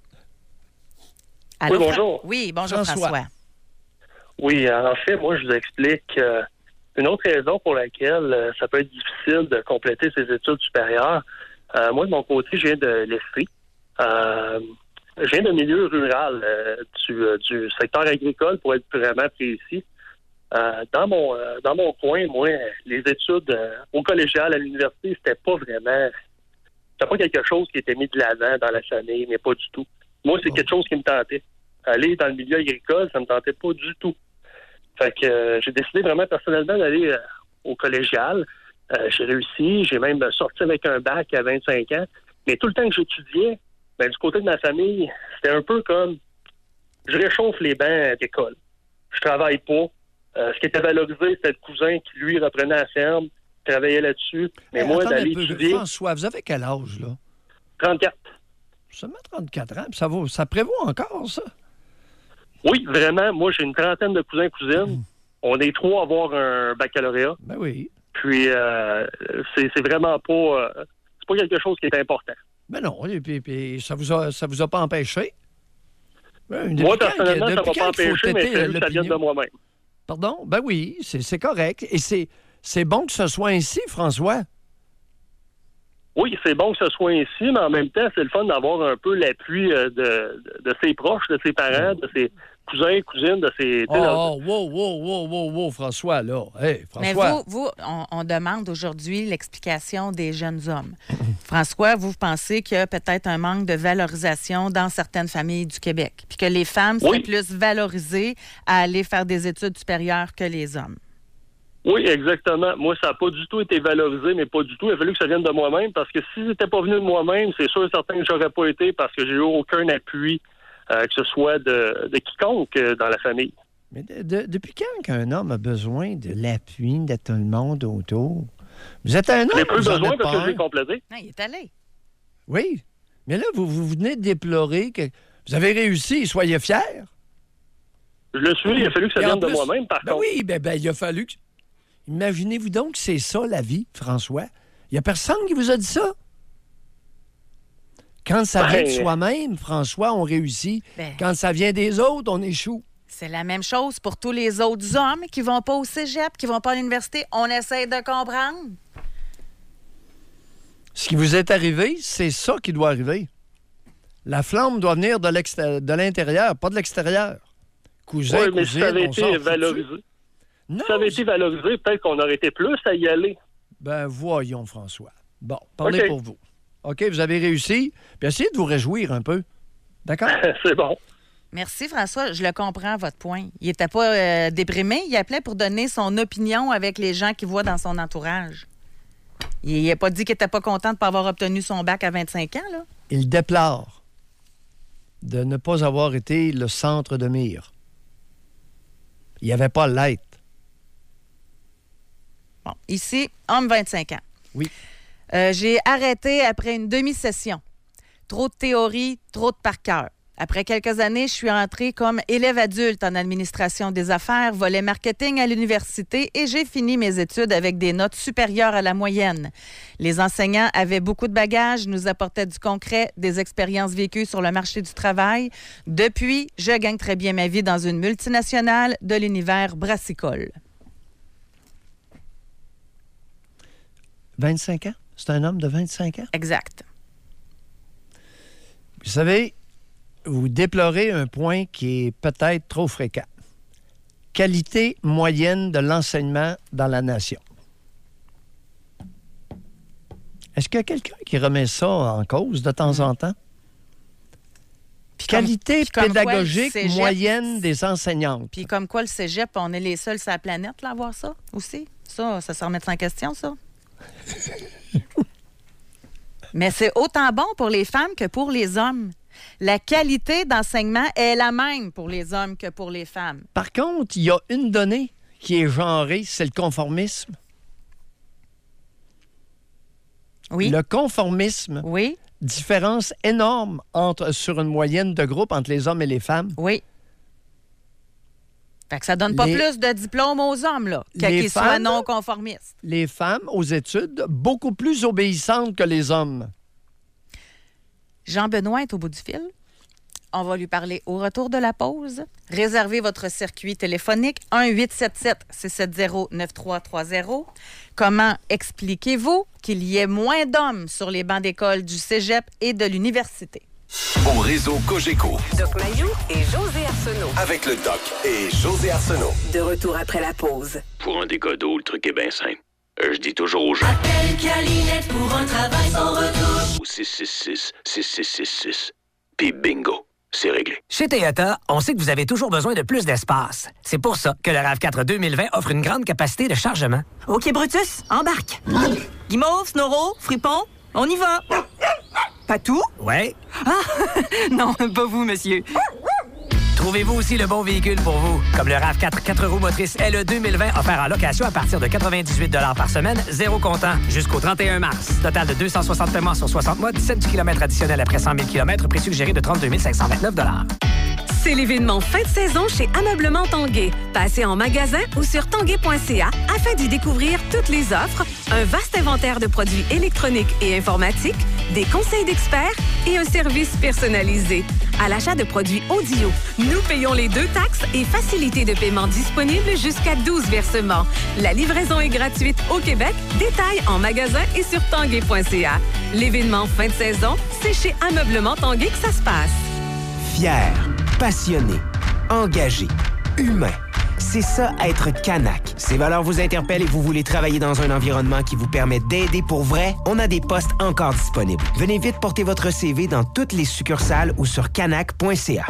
Allô, oui, bonjour. Oui, bonjour François. Oui, en fait, moi, je vous explique une autre raison pour laquelle ça peut être difficile de compléter ses études supérieures. Moi, de mon côté, je viens de l'Estrie. Je viens d'un milieu rural, du secteur agricole, pour être vraiment précis. Dans mon coin, moi, les études au collégial, à l'université, c'était pas quelque chose qui était mis de l'avant dans la famille, mais pas du tout. Moi, c'est quelque chose qui me tentait. Aller dans le milieu agricole, ça me tentait pas du tout. Fait que j'ai décidé vraiment personnellement d'aller au collégial. J'ai réussi, j'ai même sorti avec un bac à 25 ans. Mais tout le temps que j'étudiais, du côté de ma famille, c'était un peu comme je réchauffe les bancs d'école. Je travaille pas. Ce qui était valorisé, c'était le cousin qui, lui, reprenait la ferme, travaillait là-dessus. Mais moi, d'aller étudier... François, vous avez quel âge, là? 34. Seulement 34 ans, ça prévaut encore, ça? Oui, vraiment. Moi, j'ai une trentaine de cousins et cousines. On est 3 à avoir un baccalauréat. Ben oui. Puis, c'est vraiment pas... c'est pas quelque chose qui est important. Ben non, et puis ça vous a pas empêché? Moi, personnellement, ça ne va pas empêcher, mais c'est ça vient de moi-même. Pardon? Ben oui, c'est correct. Et c'est bon que ce soit ainsi, François. Oui, c'est bon que ce soit ainsi, mais en même temps, c'est le fun d'avoir un peu l'appui de ses proches, de ses parents, de ses cousins, cousines, de ses... Wow, François, là. Hey, François. Mais vous, on demande aujourd'hui l'explication des jeunes hommes. François, vous pensez qu'il y a peut-être un manque de valorisation dans certaines familles du Québec, puis que les femmes seraient plus valorisées à aller faire des études supérieures que les hommes. Oui, exactement. Moi, ça n'a pas du tout été valorisé, mais pas du tout. Il a fallu que ça vienne de moi-même, parce que si c'était pas venu de moi-même, c'est sûr et certain que j'aurais pas été, parce que j'ai eu aucun appui, que ce soit de quiconque dans la famille. Mais depuis quand qu'un homme a besoin de l'appui de tout le monde autour? Vous êtes un homme? Je n'ai plus besoin parce que j'ai complété. Non, il est allé. Oui. Mais là, vous venez de déplorer que vous avez réussi. Soyez fiers. Je le suis. Il a fallu que ça vienne de moi-même, par contre. Oui, il a fallu que... Imaginez-vous donc que c'est ça, la vie, François. Il n'y a personne qui vous a dit ça. Quand ça vient de soi-même, François, on réussit. Quand ça vient des autres, on échoue. C'est la même chose pour tous les autres hommes qui ne vont pas au cégep, qui ne vont pas à l'université. On essaie de comprendre. Ce qui vous est arrivé, c'est ça qui doit arriver. La flamme doit venir de l'intérieur, pas de l'extérieur. Cousin, oui, mais si ça avait été valorisé. Non, si ça avait été valorisé, peut-être qu'on aurait été plus à y aller. Ben, voyons, François. Bon, parlez pour vous. OK, vous avez réussi. Puis essayez de vous réjouir un peu. D'accord? C'est bon. Merci, François. Je le comprends, votre point. Il n'était pas déprimé. Il appelait pour donner son opinion avec les gens qu'il voit dans son entourage. Il n'a pas dit qu'il n'était pas content de ne pas avoir obtenu son bac à 25 ans, là. Il déplore de ne pas avoir été le centre de mire. Il n'y avait pas l'être. Bon, ici, homme 25 ans. Oui. J'ai arrêté après une demi-session. Trop de théorie, trop de par cœur. Après quelques années, je suis entrée comme élève adulte en administration des affaires, volet marketing à l'université et j'ai fini mes études avec des notes supérieures à la moyenne. Les enseignants avaient beaucoup de bagages, nous apportaient du concret, des expériences vécues sur le marché du travail. Depuis, je gagne très bien ma vie dans une multinationale de l'univers brassicole. 25 ans? C'est un homme de 25 ans? Exact. Vous savez, vous déplorez un point qui est peut-être trop fréquent. Qualité moyenne de l'enseignement dans la nation. Est-ce qu'il y a quelqu'un qui remet ça en cause de temps en temps? Qualité pédagogique moyenne des enseignantes. Puis comme quoi le cégep, on est les seuls sur la planète là, à voir ça aussi? Ça se remet en question, ça? Mais c'est autant bon pour les femmes que pour les hommes. La qualité d'enseignement est la même pour les hommes que pour les femmes. Par contre, il y a une donnée qui est genrée, c'est le conformisme. Oui. Le conformisme. Oui. Différence énorme sur une moyenne de groupe entre les hommes et les femmes. Oui. Fait que ça donne pas plus de diplômes aux hommes, là, qu'ils soient non conformistes. Les femmes, aux études, beaucoup plus obéissantes que les hommes. Jean-Benoît est au bout du fil. On va lui parler au retour de la pause. Réservez votre circuit téléphonique 1-877-670-9330. Comment expliquez-vous qu'il y ait moins d'hommes sur les bancs d'école du cégep et de l'université? Au réseau Cogeco. Doc Mayou et José Arsenault. Avec le Doc et José Arsenault. De retour après la pause. Pour un dégât d'eau, le truc est bien simple. Je dis toujours aux gens. Appelle Calinette pour un travail sans retouche. Au 666-6666. Puis bingo, c'est réglé. Chez Toyota, on sait que vous avez toujours besoin de plus d'espace. C'est pour ça que le RAV4 2020 offre une grande capacité de chargement. OK, Brutus, embarque. Guimauve, Snoro, Fripon, on y va. Patou? Ouais. Ah, non, pas vous, monsieur. Trouvez-vous aussi le bon véhicule pour vous? Comme le RAV4 4 roues motrices LE 2020 offert en location à partir de 98 $ par semaine, zéro comptant, jusqu'au 31 mars. Total de 260 paiements sur 60 mois, 17 km additionnels après 100 000 km, prix suggéré de 32 529 $. C'est l'événement fin de saison chez Ameublement Tanguay. Passez en magasin ou sur tanguay.ca afin d'y découvrir toutes les offres, un vaste inventaire de produits électroniques et informatiques, des conseils d'experts et un service personnalisé. À l'achat de produits audio, nous payons les 2 taxes et facilités de paiement disponibles jusqu'à 12 versements. La livraison est gratuite au Québec. Détails en magasin et sur tanguay.ca. L'événement fin de saison, c'est chez Ameublement Tanguay que ça se passe. Fier, passionné, engagé, humain. C'est ça, être Canac. Ces valeurs vous interpellent et vous voulez travailler dans un environnement qui vous permet d'aider pour vrai? On a des postes encore disponibles. Venez vite porter votre CV dans toutes les succursales ou sur canac.ca.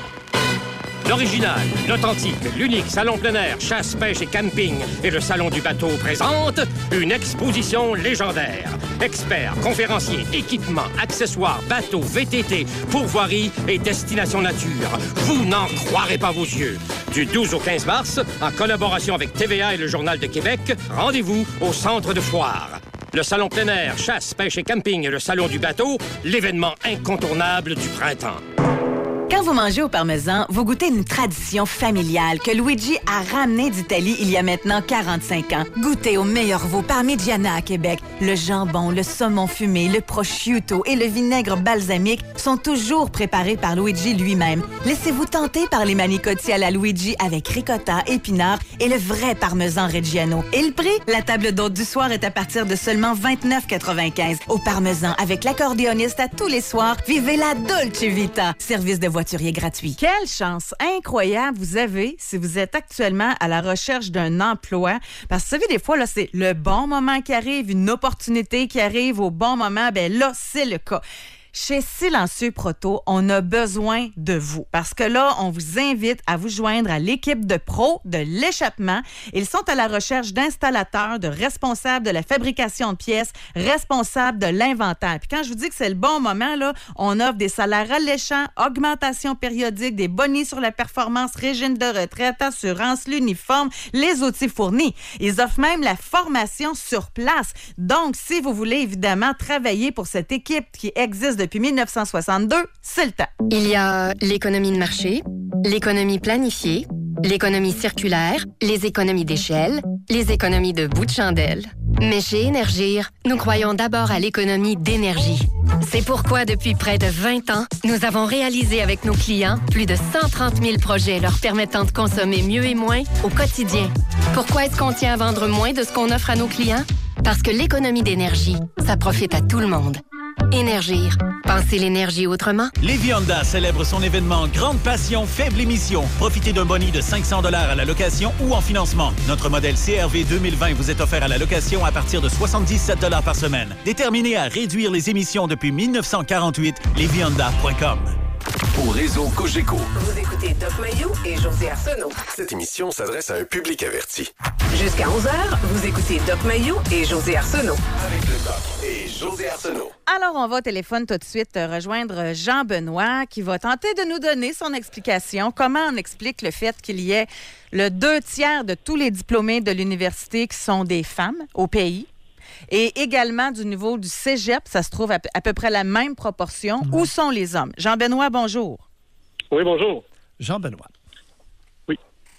L'original, l'authentique, l'unique salon plein air, chasse, pêche et camping et le salon du bateau présente une exposition légendaire. Experts, conférenciers, équipements, accessoires, bateaux, VTT, pourvoirie et destination nature. Vous n'en croirez pas vos yeux. Du 12 au 15 mars, en collaboration avec TVA et le Journal de Québec, rendez-vous au Centre de Foire. Le salon plein air, chasse, pêche et camping et le salon du bateau, l'événement incontournable du printemps. Quand vous mangez au parmesan, vous goûtez une tradition familiale que Luigi a ramenée d'Italie il y a maintenant 45 ans. Goûtez au meilleur veau Parmigiana à Québec. Le jambon, le saumon fumé, le prosciutto et le vinaigre balsamique sont toujours préparés par Luigi lui-même. Laissez-vous tenter par les manicotti à la Luigi avec ricotta, épinards et le vrai parmesan Reggiano. Et le prix? La table d'hôte du soir est à partir de seulement 29,95 au parmesan avec l'accordéoniste à tous les soirs. Vivez la Dolce Vita. Service de voiturier gratuit. Quelle chance incroyable vous avez si vous êtes actuellement à la recherche d'un emploi. Parce que vous savez, des fois, là, c'est le bon moment qui arrive, une opportunité qui arrive au bon moment. Ben là, c'est le cas. Chez Silencieux Proto, on a besoin de vous parce que là, on vous invite à vous joindre à l'équipe de pros de l'échappement. Ils sont à la recherche d'installateurs, de responsables de la fabrication de pièces, responsables de l'inventaire. Puis quand je vous dis que c'est le bon moment, là, on offre des salaires alléchants, augmentation périodique, des bonus sur la performance, régime de retraite, assurance, l'uniforme, les outils fournis. Ils offrent même la formation sur place. Donc, si vous voulez évidemment travailler pour cette équipe qui existe depuis 1962, c'est le temps. Il y a l'économie de marché, l'économie planifiée, l'économie circulaire, les économies d'échelle, les économies de bout de chandelle. Mais chez Énergir, nous croyons d'abord à l'économie d'énergie. C'est pourquoi, depuis près de 20 ans, nous avons réalisé avec nos clients plus de 130 000 projets leur permettant de consommer mieux et moins au quotidien. Pourquoi est-ce qu'on tient à vendre moins de ce qu'on offre à nos clients? Parce que l'économie d'énergie, ça profite à tout le monde. Énergir. Pensez l'énergie autrement. Lévis Honda célèbre son événement Grande Passion, Faible Émission. Profitez d'un boni de 500 $ à la location ou en financement. Notre modèle CR-V 2020 vous est offert à la location à partir de 77 $ par semaine. Déterminé à réduire les émissions depuis 1948, lévishonda.com. Au réseau Cogeco. Vous écoutez Doc Mayou et José Arsenault. Cette émission s'adresse à un public averti. Jusqu'à 11h, vous écoutez Doc Mayou et José Arsenault. Avec le Doc et José Arsenault. Alors, on va au téléphone tout de suite rejoindre Jean-Benoît qui va tenter de nous donner son explication. Comment on explique le fait qu'il y ait le 2/3 de tous les diplômés de l'université qui sont des femmes au pays? Et également du niveau du cégep, ça se trouve à peu près la même proportion. Où sont les hommes? Jean-Benoît, bonjour. Oui, bonjour. Jean-Benoît. Oui.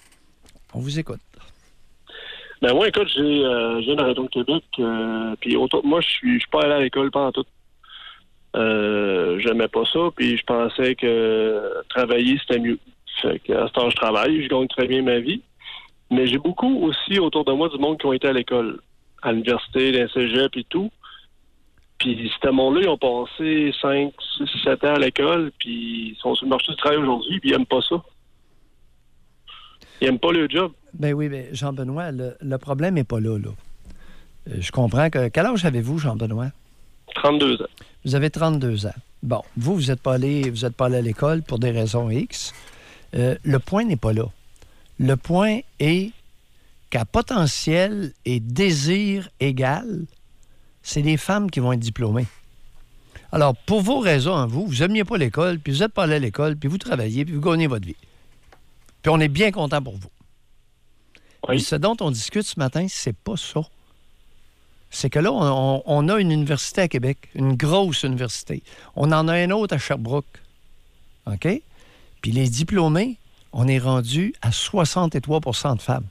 On vous écoute. Ben moi, écoute, j'ai une région de Québec, puis moi, je suis pas allé à l'école pendant tout. J'aimais pas ça, puis je pensais que travailler, c'était mieux. Fait qu'à ce temps, je travaille, je gagne très bien ma vie. Mais j'ai beaucoup aussi autour de moi du monde qui ont été à l'école, à l'université, dans le cégep et tout. Puis ce monde-là, ils ont passé 5, 6, 7 ans à l'école, puis ils sont sur le marché du travail aujourd'hui, puis ils n'aiment pas ça. Ils n'aiment pas le job. Ben oui, mais Jean-Benoît, le problème n'est pas là. Je comprends que... Quel âge avez-vous, Jean-Benoît? 32 ans. Vous avez 32 ans. Bon, vous n'êtes pas allé à l'école pour des raisons X. Le point n'est pas là. Le point est qu'à potentiel et désir égal, c'est les femmes qui vont être diplômées. Alors, pour vos raisons, vous n'aimiez pas l'école, puis vous n'êtes pas allé à l'école, puis vous travaillez, puis vous gagnez votre vie. Puis on est bien content pour vous. Oui. Mais ce dont on discute ce matin, c'est pas ça. C'est que là, on a une université à Québec, une grosse université. On en a une autre à Sherbrooke. OK? Puis les diplômés, on est rendu à 63 % de femmes.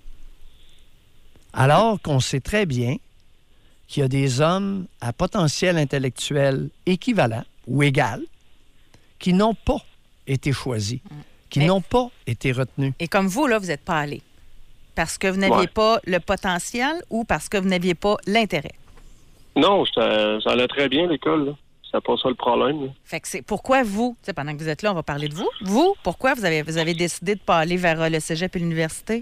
Alors qu'on sait très bien qu'il y a des hommes à potentiel intellectuel équivalent ou égal qui n'ont pas été choisis, qui n'ont pas été retenus. Et comme vous, là, vous n'êtes pas allé. Parce que vous n'aviez pas le potentiel ou parce que vous n'aviez pas l'intérêt? Non, ça allait très bien, l'école, là. C'est pas ça le problème. Là. Fait que c'est pourquoi vous, pendant que vous êtes là, on va parler de vous. Vous, pourquoi vous avez décidé de ne pas aller vers le cégep et l'université?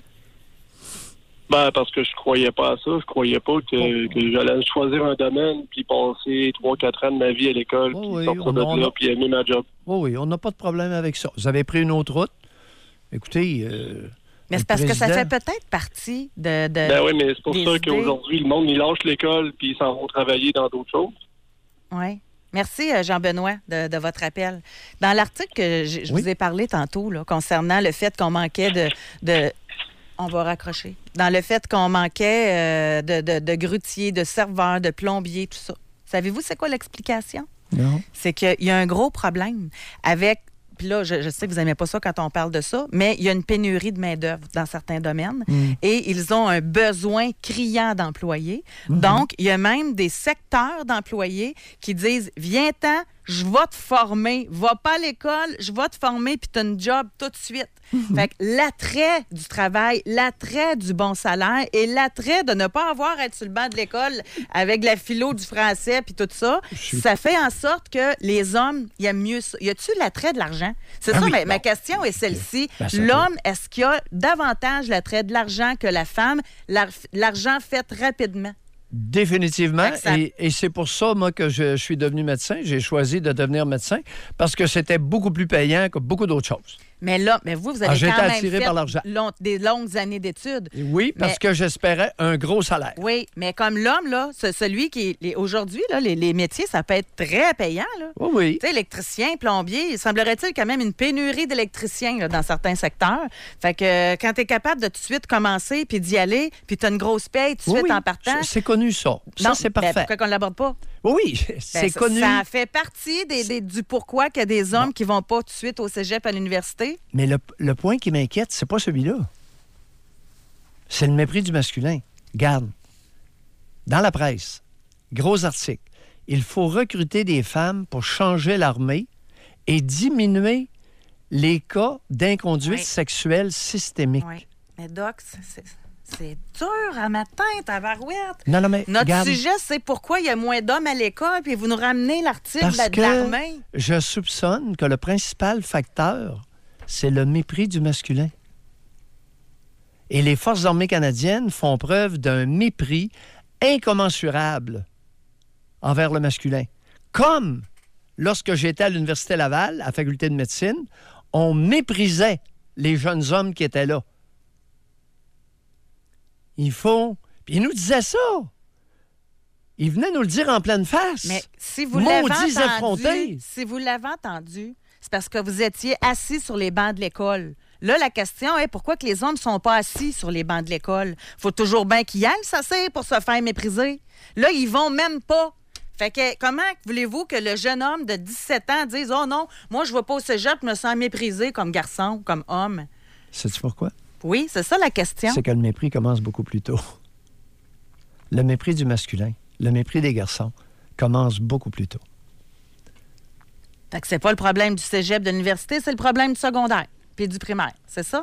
Ben, parce que je croyais pas à ça. Je croyais pas que j'allais choisir un domaine puis passer 3-4 ans de ma vie à l'école puis sortir de là puis aimer ma job. Oui, on n'a pas de problème avec ça. Vous avez pris une autre route. Écoutez... mais c'est parce que ça fait peut-être partie de ben oui, mais c'est pour ça qu'aujourd'hui, le monde, il lâche l'école puis ils s'en vont travailler dans d'autres choses. Oui. Merci, Jean-Benoît, de votre appel. Dans l'article que je vous ai parlé tantôt, là, concernant le fait qu'on manquait de on va raccrocher. Dans le fait qu'on manquait de grutiers, de serveurs, de plombiers, tout ça. Savez-vous c'est quoi l'explication? Non. C'est qu'il y a un gros problème avec... Puis là, je sais que vous n'aimez pas ça quand on parle de ça, mais il y a une pénurie de main-d'œuvre dans certains domaines et ils ont un besoin criant d'employés. Donc, il y a même des secteurs d'employés qui disent « Viens-t'en, je vais te former. Va pas à l'école, je vais te former, puis tu as une job tout de suite. » Fait que l'attrait du travail, l'attrait du bon salaire et l'attrait de ne pas avoir à être sur le banc de l'école avec la philo du français puis tout ça, ça fait en sorte que les hommes, ils aiment mieux ça. Y a-tu l'attrait de l'argent? C'est ça, ma question est celle-ci. L'homme, est-ce qu'il y a davantage l'attrait de l'argent que la femme? L'argent fait rapidement. Définitivement. Et c'est pour ça, moi, que je suis devenu médecin. J'ai choisi de devenir médecin parce que c'était beaucoup plus payant que beaucoup d'autres choses. Mais là, vous avez j'ai quand été même attiré fait par l'argent. Des longues années d'études. Oui, parce que j'espérais un gros salaire. Oui, mais comme l'homme, là, celui qui est... Aujourd'hui, là, les métiers, ça peut être très payant. Là. Oui. Tu sais, électricien, plombier, il semblerait-il quand même une pénurie d'électriciens là, dans certains secteurs. Fait que quand tu es capable de tout de suite commencer puis d'y aller, puis tu as une grosse paye tout de suite en partant... C'est connu, ça. Ça, c'est parfait. Pourquoi qu'on ne l'aborde pas? Oui, c'est connu. Ça fait partie du pourquoi qu'il y a des hommes qui ne vont pas tout de suite au cégep à l'université. Mais le point qui m'inquiète, c'est pas celui-là. C'est le mépris du masculin. Regarde, dans la presse, gros article, il faut recruter des femmes pour changer l'armée et diminuer les cas d'inconduite sexuelle systémique. Oui, mais Doc, c'est dur à matin, tabarouette. Non, mais notre regarde, sujet, c'est pourquoi il y a moins d'hommes à l'école, puis vous nous ramenez l'article parce de l'armée. Je soupçonne que le principal facteur, c'est le mépris du masculin. Et les Forces armées canadiennes font preuve d'un mépris incommensurable envers le masculin. Comme lorsque j'étais à l'Université Laval, à la faculté de médecine, on méprisait les jeunes hommes qui étaient là. Puis ils nous disaient ça. Ils venaient nous le dire en pleine face. Mais si vous l'avez entendu, c'est parce que vous étiez assis sur les bancs de l'école. Là, la question est pourquoi que les hommes ne sont pas assis sur les bancs de l'école? Faut toujours bien qu'ils aillent s'asseoir pour se faire mépriser. Là, ils vont même pas. Fait que comment voulez-vous que le jeune homme de 17 ans dise « Oh non, moi, je ne vais pas au cégep, je me sens méprisé comme garçon, comme homme. » Sais-tu pourquoi? Oui, c'est ça la question. C'est que le mépris commence beaucoup plus tôt. Le mépris du masculin, le mépris des garçons commence beaucoup plus tôt. Fait que c'est pas le problème du cégep de l'université, c'est le problème du secondaire puis du primaire, c'est ça?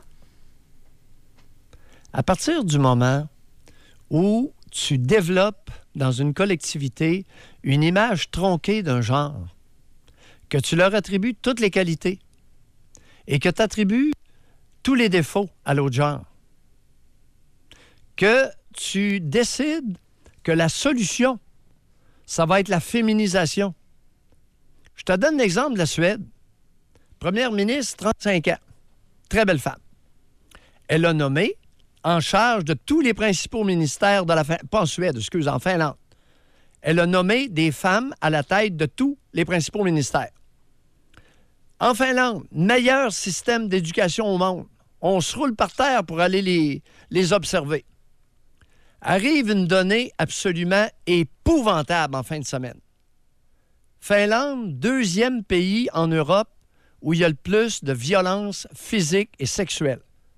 À partir du moment où tu développes dans une collectivité une image tronquée d'un genre, que tu leur attribues toutes les qualités et que tu attribues tous les défauts à l'autre genre, que tu décides que la solution, ça va être la féminisation. Je te donne l'exemple de la Suède. Première ministre, 35 ans. Très belle femme. Elle a nommé en charge de tous les principaux ministères de la... Pas en Suède, en Finlande. Elle a nommé des femmes à la tête de tous les principaux ministères. En Finlande, meilleur système d'éducation au monde. On se roule par terre pour aller les observer. Arrive une donnée absolument épouvantable en fin de semaine. Finlande, 2e pays en Europe où il y a le plus de violences physiques et sexuelles?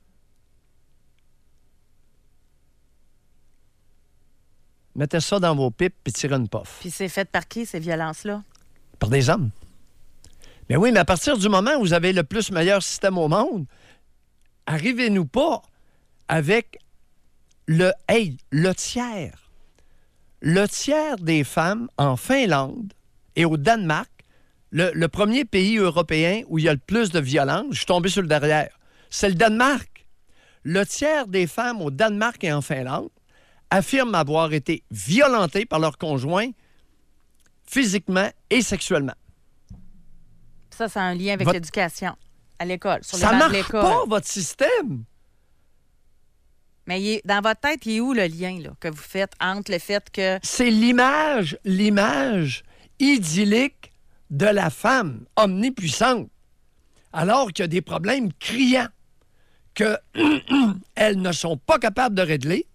Mettez ça dans vos pipes puis tirez une puff. Puis c'est fait par qui, ces violences-là? Par des hommes. Mais oui, mais à partir du moment où vous avez le plus meilleur système au monde, arrivez-nous pas avec le tiers. Le tiers des femmes en Finlande et au Danemark, le premier pays européen où il y a le plus de violence, je suis tombé sur le derrière, c'est le Danemark. Le tiers des femmes au Danemark et en Finlande affirment avoir été violentées par leur conjoint physiquement et sexuellement. Ça a un lien avec l'éducation à l'école, sur les ça bancs de marche l'école. pas, votre système! Mais dans votre tête, il est où le lien là, que vous faites entre le fait que... C'est l'image idyllique de la femme omnipuissante, alors qu'il y a des problèmes criants qu'elles ne sont pas capables de régler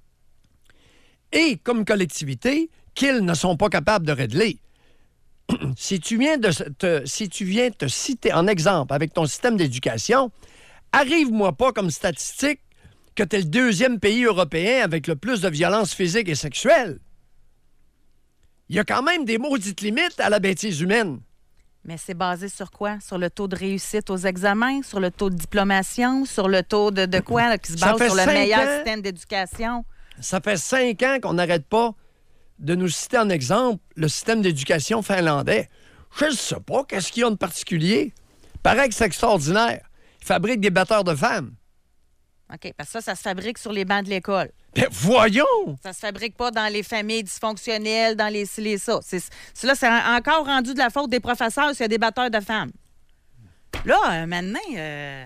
et, comme collectivité, qu'ils ne sont pas capables de régler. Si tu viens te citer en exemple avec ton système d'éducation, arrive-moi pas comme statistique que tu es le deuxième pays européen avec le plus de violences physiques et sexuelles. Il y a quand même des maudites limites à la bêtise humaine. Mais c'est basé sur quoi? Sur le taux de réussite aux examens, sur le taux de diplomation, sur le taux de quoi là, qui se base sur le meilleur système d'éducation? Ça fait 5 ans qu'on n'arrête pas de nous citer en exemple le système d'éducation finlandais. Je ne sais pas, qu'est-ce qu'il y a de particulier? Paraît que c'est extraordinaire. Ils fabriquent des batteurs de femmes. OK, parce que ça se fabrique sur les bancs de l'école. Ben voyons! Ça se fabrique pas dans les familles dysfonctionnelles, dans les ça. Là, c'est encore rendu de la faute des professeurs s'il y a des batteurs de femmes. Là, maintenant, il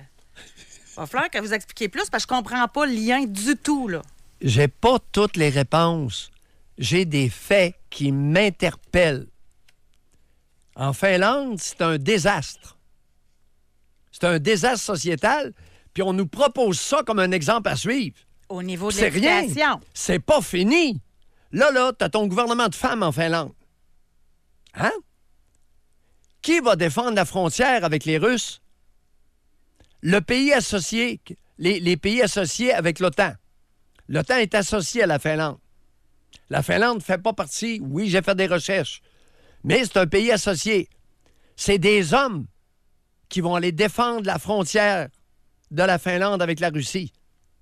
va falloir que vous expliquiez plus parce que je comprends pas le lien du tout, là. J'ai pas toutes les réponses. J'ai des faits qui m'interpellent. En Finlande, c'est un désastre. C'est un désastre sociétal, puis on nous propose ça comme un exemple à suivre. Au niveau de C'est rien. l'éducation. C'est pas fini. Là, t'as ton gouvernement de femmes en Finlande. Hein? Qui va défendre la frontière avec les Russes? Le pays associé, les pays associés avec l'OTAN. L'OTAN est associé à la Finlande. La Finlande ne fait pas partie. Oui, j'ai fait des recherches. Mais c'est un pays associé. C'est des hommes qui vont aller défendre la frontière de la Finlande avec la Russie.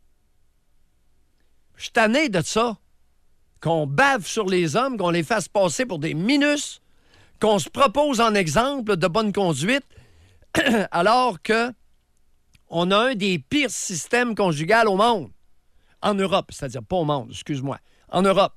Je suis tanné de ça. Qu'on bave sur les hommes, qu'on les fasse passer pour des minus, qu'on se propose en exemple de bonne conduite, alors que on a un des pires systèmes conjugaux au monde. En Europe, c'est-à-dire pas au monde, excuse-moi. En Europe.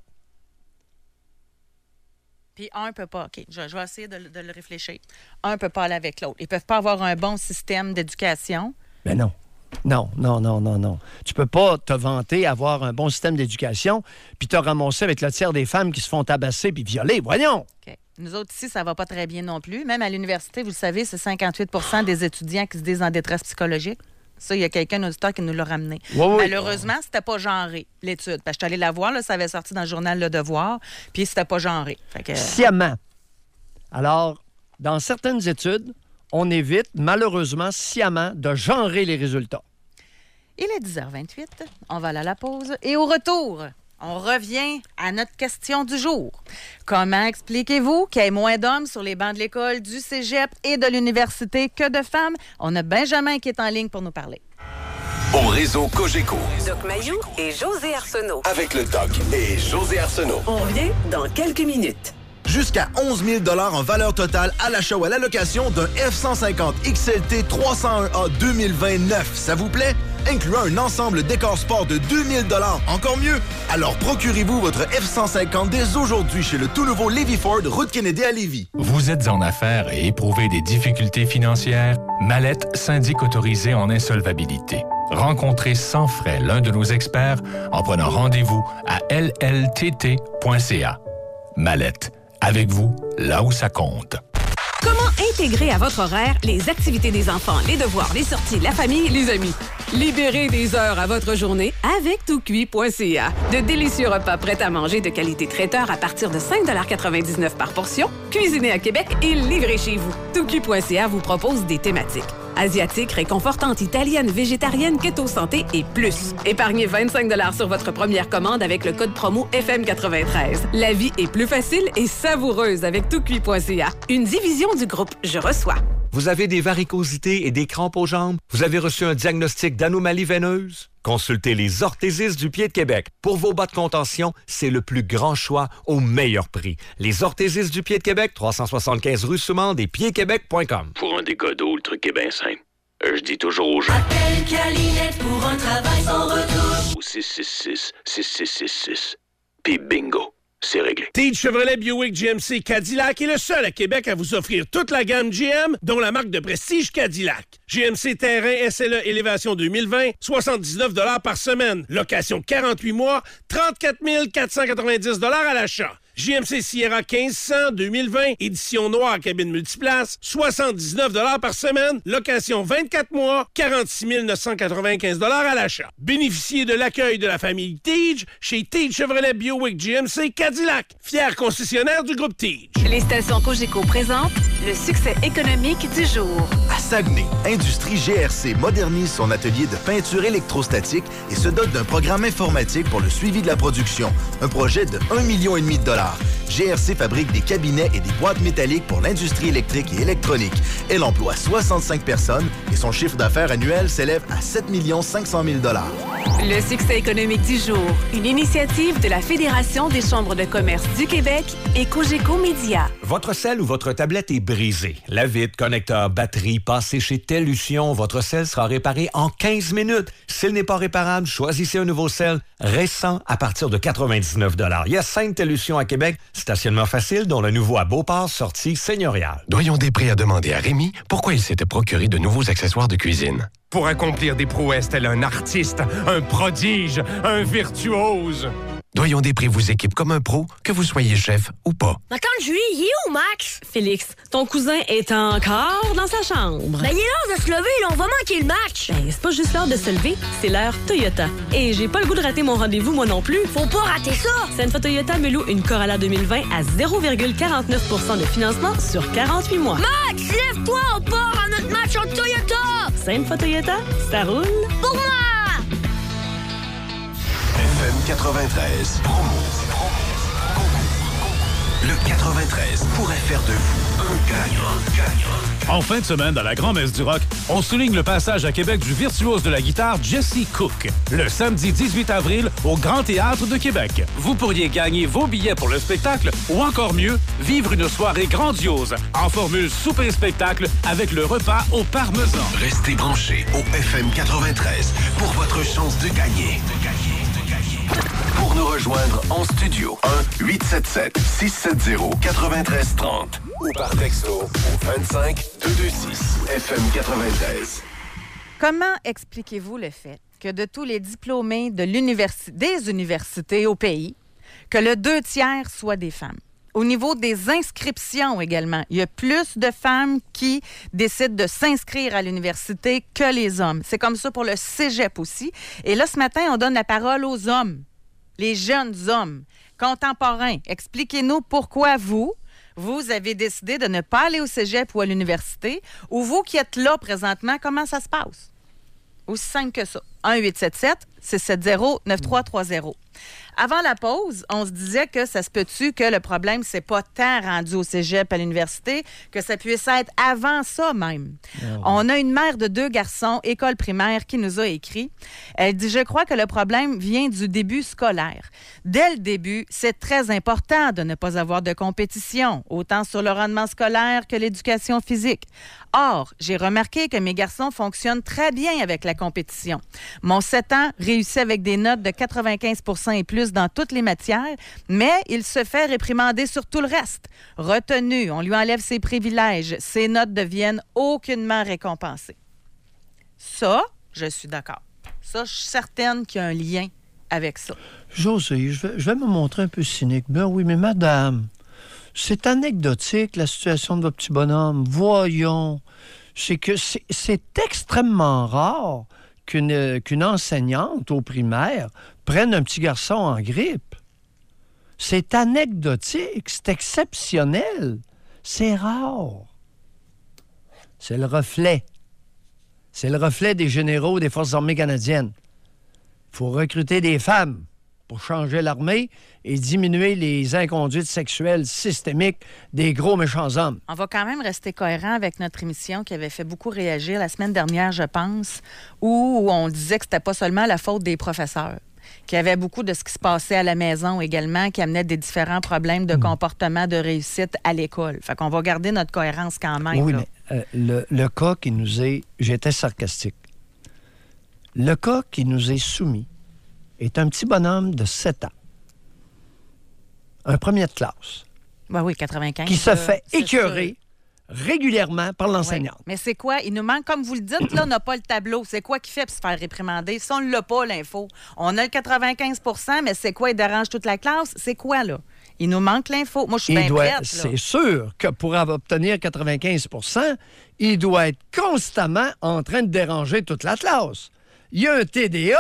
Puis un peut pas. OK, je vais essayer de le réfléchir. Un peut pas aller avec l'autre. Ils peuvent pas avoir un bon système d'éducation. Ben non. Non. Tu peux pas te vanter avoir un bon système d'éducation puis te ramasser avec le tiers des femmes qui se font tabasser puis violer. Voyons! OK. Nous autres, ici, ça va pas très bien non plus. Même à l'université, vous le savez, c'est 58 % des étudiants qui se disent en détresse psychologique. Ça, il y a quelqu'un auditeur qui nous l'a ramené. Oui. Malheureusement, c'était pas genré, l'étude. Parce que je suis allée la voir, là, ça avait sorti dans le journal Le Devoir, puis c'était pas genré. Fait que... Sciemment. Alors, dans certaines études, on évite, malheureusement, sciemment, de genrer les résultats. Il est 10h28. On va aller à la pause. Et au retour, on revient à notre question du jour. Comment expliquez-vous qu'il y ait moins d'hommes sur les bancs de l'école, du cégep et de l'université que de femmes? On a Benjamin qui est en ligne pour nous parler. Au réseau Cogeco. Doc Mayou et José Arsenault. Avec le Doc et José Arsenault. On revient dans quelques minutes. Jusqu'à 11 000 $ en valeur totale à l'achat ou à la location d'un F-150 XLT 301A 2029. Ça vous plaît? Incluant un ensemble décor sport de 2 000 $. Encore mieux? Alors procurez-vous votre F-150 dès aujourd'hui chez le tout nouveau Lévis Ford, route Kennedy à Lévis. Vous êtes en affaires et éprouvez des difficultés financières? Mallette, syndic autorisé en insolvabilité. Rencontrez sans frais l'un de nos experts en prenant rendez-vous à lltt.ca. Mallette. Avec vous, là où ça compte. Comment Intégrez à votre horaire les activités des enfants, les devoirs, les sorties, la famille, les amis. Libérez des heures à votre journée avec toutcuit.ca. De délicieux repas prêts à manger de qualité traiteur à partir de 5,99 $ par portion, cuisinés à Québec et livrés chez vous. Toutcuit.ca vous propose des thématiques. Asiatique, réconfortante, italienne, végétarienne, keto santé et plus. Épargnez 25 $ sur votre première commande avec le code promo FM93. La vie est plus facile et savoureuse avec toutcuit.ca. Une division du groupe Je reçois. Vous avez des varicosités et des crampes aux jambes? Vous avez reçu un diagnostic d'anomalie veineuse? Consultez les orthésistes du pied de Québec. Pour vos bas de contention, c'est le plus grand choix au meilleur prix. Les orthésistes du pied de Québec, 375 rue Soumande et piedquebec.com. Pour un dégât d'eau, le truc est bien simple. Je dis toujours aux gens. Appelle Calinette pour un travail sans retouche. Au 666-6666. Puis bingo. C'est réglé. Teach Chevrolet Buick GMC Cadillac est le seul à Québec à vous offrir toute la gamme GM, dont la marque de prestige Cadillac. GMC Terrain SLE Élévation 2020, 79 $ par semaine. Location 48 mois, 34 490 $ à l'achat. GMC Sierra 1500 2020, édition noire cabine multiplace, 79 $ par semaine, location 24 mois, 46 995 $ à l'achat. Bénéficiez de l'accueil de la famille Teach chez Teach Chevrolet Buick GMC Cadillac, fier concessionnaire du groupe Teach. Les stations Cogeco présentent le succès économique du jour. À Saguenay, Industrie GRC modernise son atelier de peinture électrostatique et se dote d'un programme informatique pour le suivi de la production. Un projet de 1,5 million de $. GRC fabrique des cabinets et des boîtes métalliques pour l'industrie électrique et électronique. Elle emploie 65 personnes et son chiffre d'affaires annuel s'élève à 7 500 000 $. Le succès économique du jour, une initiative de la Fédération des chambres de commerce du Québec et Cogeco Média. Votre sel ou votre tablette est brisé. La vitre, connecteur, batterie, passez chez Tellution. Votre sel sera réparé en 15 minutes. S'il n'est pas réparable, choisissez un nouveau sel récent à partir de 99 $. Il y a 5 Tellution à Québec. Stationnement facile, dont le nouveau à Beauport, sortie seigneuriale. Doyon-Després a demandé à Rémi pourquoi il s'était procuré de nouveaux accessoires de cuisine. Pour accomplir des prouesses tel un artiste, un prodige, un virtuose. Doyon-Després vous équipe comme un pro, que vous soyez chef ou pas. Ma tante Julie, il est où, Max? Félix, ton cousin est encore dans sa chambre. Ben, il est l'heure de se lever, là, on va manquer le match. Ben, c'est pas juste l'heure de se lever, c'est l'heure Toyota. Et j'ai pas le goût de rater mon rendez-vous, moi non plus. Faut pas rater ça! Sainte-Foy Toyota me loue une Corolla 2020 à 0,49% de financement sur 48 mois. Max, lève-toi, on part à notre match en Toyota! Sainte-Foy Toyota, ça roule pour moi! FM 93. Promo. Le 93 pourrait faire de vous un gagnant. En fin de semaine, dans la Grand-Messe du Rock, on souligne le passage à Québec du virtuose de la guitare Jesse Cook. Le samedi 18 avril, au Grand Théâtre de Québec. Vous pourriez gagner vos billets pour le spectacle ou encore mieux, vivre une soirée grandiose en formule souper-spectacle avec le repas au parmesan. Restez branchés au FM 93 pour votre chance de gagner. Pour nous rejoindre en studio, 1-877-670-9330 ou par texto au 25-226 FM 93. Comment expliquez-vous le fait que de tous les diplômés de des universités au pays, que le 2/3 soient des femmes? Au niveau des inscriptions également, il y a plus de femmes qui décident de s'inscrire à l'université que les hommes. C'est comme ça pour le cégep aussi. Et là, ce matin, on donne la parole aux hommes, les jeunes hommes contemporains. Expliquez-nous pourquoi vous avez décidé de ne pas aller au cégep ou à l'université, ou vous qui êtes là présentement, comment ça se passe? Aussi simple que ça. 1-877-670-9330. Avant la pause, on se disait que ça se peut-tu que le problème, c'est pas tant rendu au cégep à l'université, que ça puisse être avant ça même. On a une mère de 2 garçons, école primaire, qui nous a écrit. Elle dit « Je crois que le problème vient du début scolaire. Dès le début, c'est très important de ne pas avoir de compétition, autant sur le rendement scolaire que l'éducation physique. Or, j'ai remarqué que mes garçons fonctionnent très bien avec la compétition. Mon 7 ans réussit avec des notes de 95 % et plus dans toutes les matières, mais il se fait réprimander sur tout le reste. Retenu, on lui enlève ses privilèges, ses notes deviennent aucunement récompensées. » Ça, je suis d'accord. Ça, je suis certaine qu'il y a un lien avec ça. José, je vais me montrer un peu cynique. Ben oui, mais madame, C'est anecdotique, la situation de votre petit bonhomme. Voyons. C'est que c'est extrêmement rare qu'une enseignante au primaire prenne un petit garçon en grippe. C'est anecdotique, c'est exceptionnel. C'est rare. C'est le reflet. C'est le reflet des généraux des Forces armées canadiennes. Il faut recruter des femmes pour changer l'armée et diminuer les inconduites sexuelles systémiques des gros méchants hommes. On va quand même rester cohérent avec notre émission qui avait fait beaucoup réagir la semaine dernière, je pense, où on disait que c'était pas seulement la faute des professeurs, qu'il y avait beaucoup de ce qui se passait à la maison également, qui amenait des différents problèmes de comportement, de réussite à l'école. Fait qu'on va garder notre cohérence quand même. Oui, là. mais le cas qui nous est... J'étais sarcastique. Le cas qui nous est soumis est un petit bonhomme de 7 ans. Un premier de classe. Ben oui, 95. Qui se fait écœurer régulièrement par l'enseignante. Oui. Mais c'est quoi? Il nous manque, comme vous le dites, là, on n'a pas le tableau. C'est quoi qui fait pour se faire réprimander? Si on ne l'a pas, l'info. On a le 95 %, mais c'est quoi? Il dérange toute la classe? C'est quoi, là? Il nous manque l'info. Moi, je suis bien prête, là. C'est sûr que pour obtenir 95 %, il doit être constamment en train de déranger toute la classe. Il y a un TDA...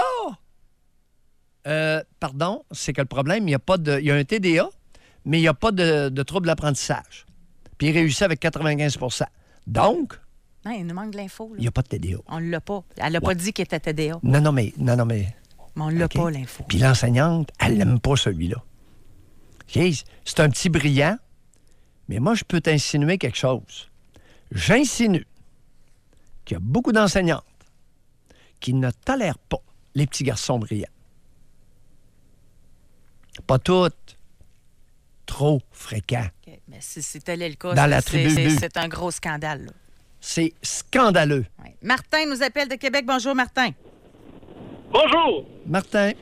pardon, c'est que le problème, il y a un TDA, mais il n'y a pas de trouble d'apprentissage. Puis il réussit avec 95 %. Donc... Non, il nous manque de l'info. Il n'y a pas de TDA. On ne l'a pas. Elle n'a pas dit qu'il était TDA. Non, mais... Mais on ne l'a pas, l'info. Puis l'enseignante, elle n'aime pas celui-là. Okay? C'est un petit brillant, mais moi, je peux t'insinuer quelque chose. J'insinue qu'il y a beaucoup d'enseignantes qui ne tolèrent pas les petits garçons brillants. Pas toutes. Trop fréquent. Okay. Mais si tel est le cas, dans la tribu, c'est un gros scandale. Là. C'est scandaleux. Ouais. Martin nous appelle de Québec. Bonjour, Martin. Bonjour. Martin.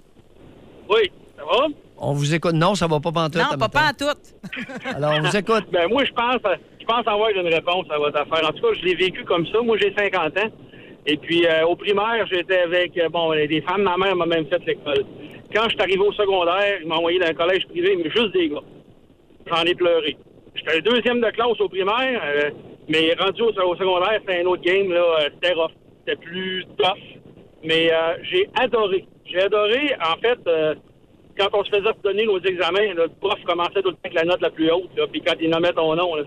Oui, ça va? On vous écoute. Non, ça va pas pantoute. Non, pas pantoute. Alors, on vous écoute. Ben moi, je pense avoir une réponse à votre affaire. En tout cas, je l'ai vécu comme ça. Moi, j'ai 50 ans. Et puis, au primaire, j'étais avec, des femmes. Ma mère m'a même fait l'école. Quand je suis arrivé au secondaire, ils m'ont envoyé dans un collège privé, mais juste des gars. J'en ai pleuré. J'étais le deuxième de classe au primaire, mais rendu au secondaire, c'était un autre game, là. C'était rough. C'était plus tough. Mais j'ai adoré. J'ai adoré, en fait, quand on se faisait redonner nos examens, là, le prof commençait tout le temps avec la note la plus haute, là, puis quand il nommait ton nom, là,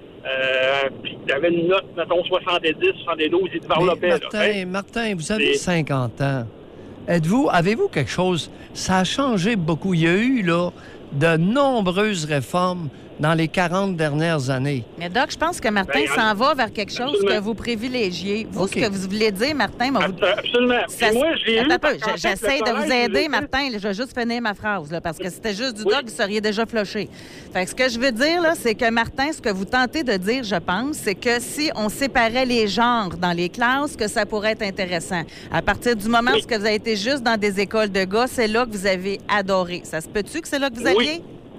puis tu avais une note, mettons, 70, 72, il te varlopait. Martin, vous avez 50 ans. Avez-vous quelque chose? Ça a changé beaucoup. Il y a eu, là, de nombreuses réformes dans les 40 dernières années. Mais Doc, je pense que Martin s'en va vers quelque chose que vous privilégiez. Vous, ce que vous voulez dire, Martin... Absolument. Moi, je l'ai eu... J'essaie de vous aider, Martin. Je vais juste finir ma phrase, là, parce que si c'était juste du Doc, vous seriez déjà floché. Fait que ce que je veux dire, là, c'est que, Martin, ce que vous tentez de dire, je pense, c'est que si on séparait les genres dans les classes, que ça pourrait être intéressant. À partir du moment où vous avez été juste dans des écoles de gars, c'est là que vous avez adoré. Ça se peut-tu que c'est là que vous alliez?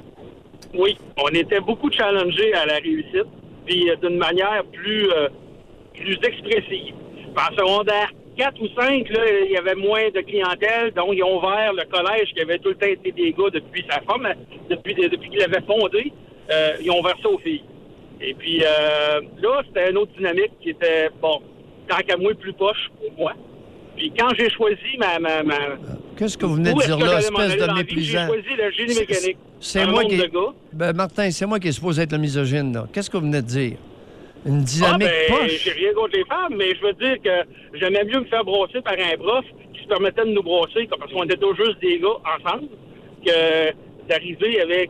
Oui, on était beaucoup challengés à la réussite, puis d'une manière plus expressive. En secondaire 4 ou 5, là, il y avait moins de clientèle, donc ils ont ouvert le collège qui avait tout le temps été des gars depuis sa forme, depuis qu'il avait fondé, ils ont ouvert ça aux filles. Et puis là, c'était une autre dynamique qui était, tant qu'à moi, plus poche pour moi. Puis quand j'ai choisi ma... Qu'est-ce que vous venez de dire là, espèce de méprisant? J'ai choisi le génie mécanique. C'est moi qui... Martin, c'est moi qui est supposé être le misogyne, là. Qu'est-ce que vous venez de dire? Une dynamique poche? J'ai rien contre les femmes, mais je veux dire que j'aimais mieux me faire brosser par un prof qui se permettait de nous brosser, parce qu'on était tous juste des gars ensemble, que d'arriver avec,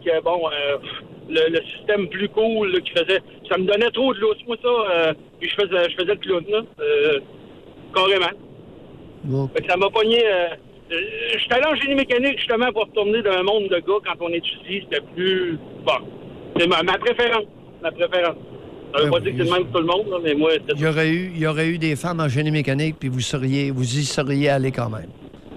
le système plus cool là, qui faisait... Ça me donnait trop de lousse, moi, ça. Puis je faisais le clown, là. Carrément. Fait que ça m'a pogné... je suis allé en génie mécanique justement pour retourner dans un monde de gars quand on étudie. C'était plus... c'est ma préférence. Ça veut pas dire que c'est le même pour tout le monde, là, mais moi... Il y aurait eu des femmes en génie mécanique, puis vous y seriez allé quand même.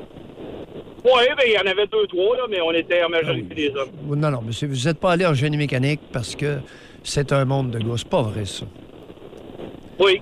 Oui, il y en avait 2-3, là, mais on était en majorité des hommes. Non, mais vous n'êtes pas allé en génie mécanique parce que c'est un monde de gars. C'est pas vrai, ça. Oui.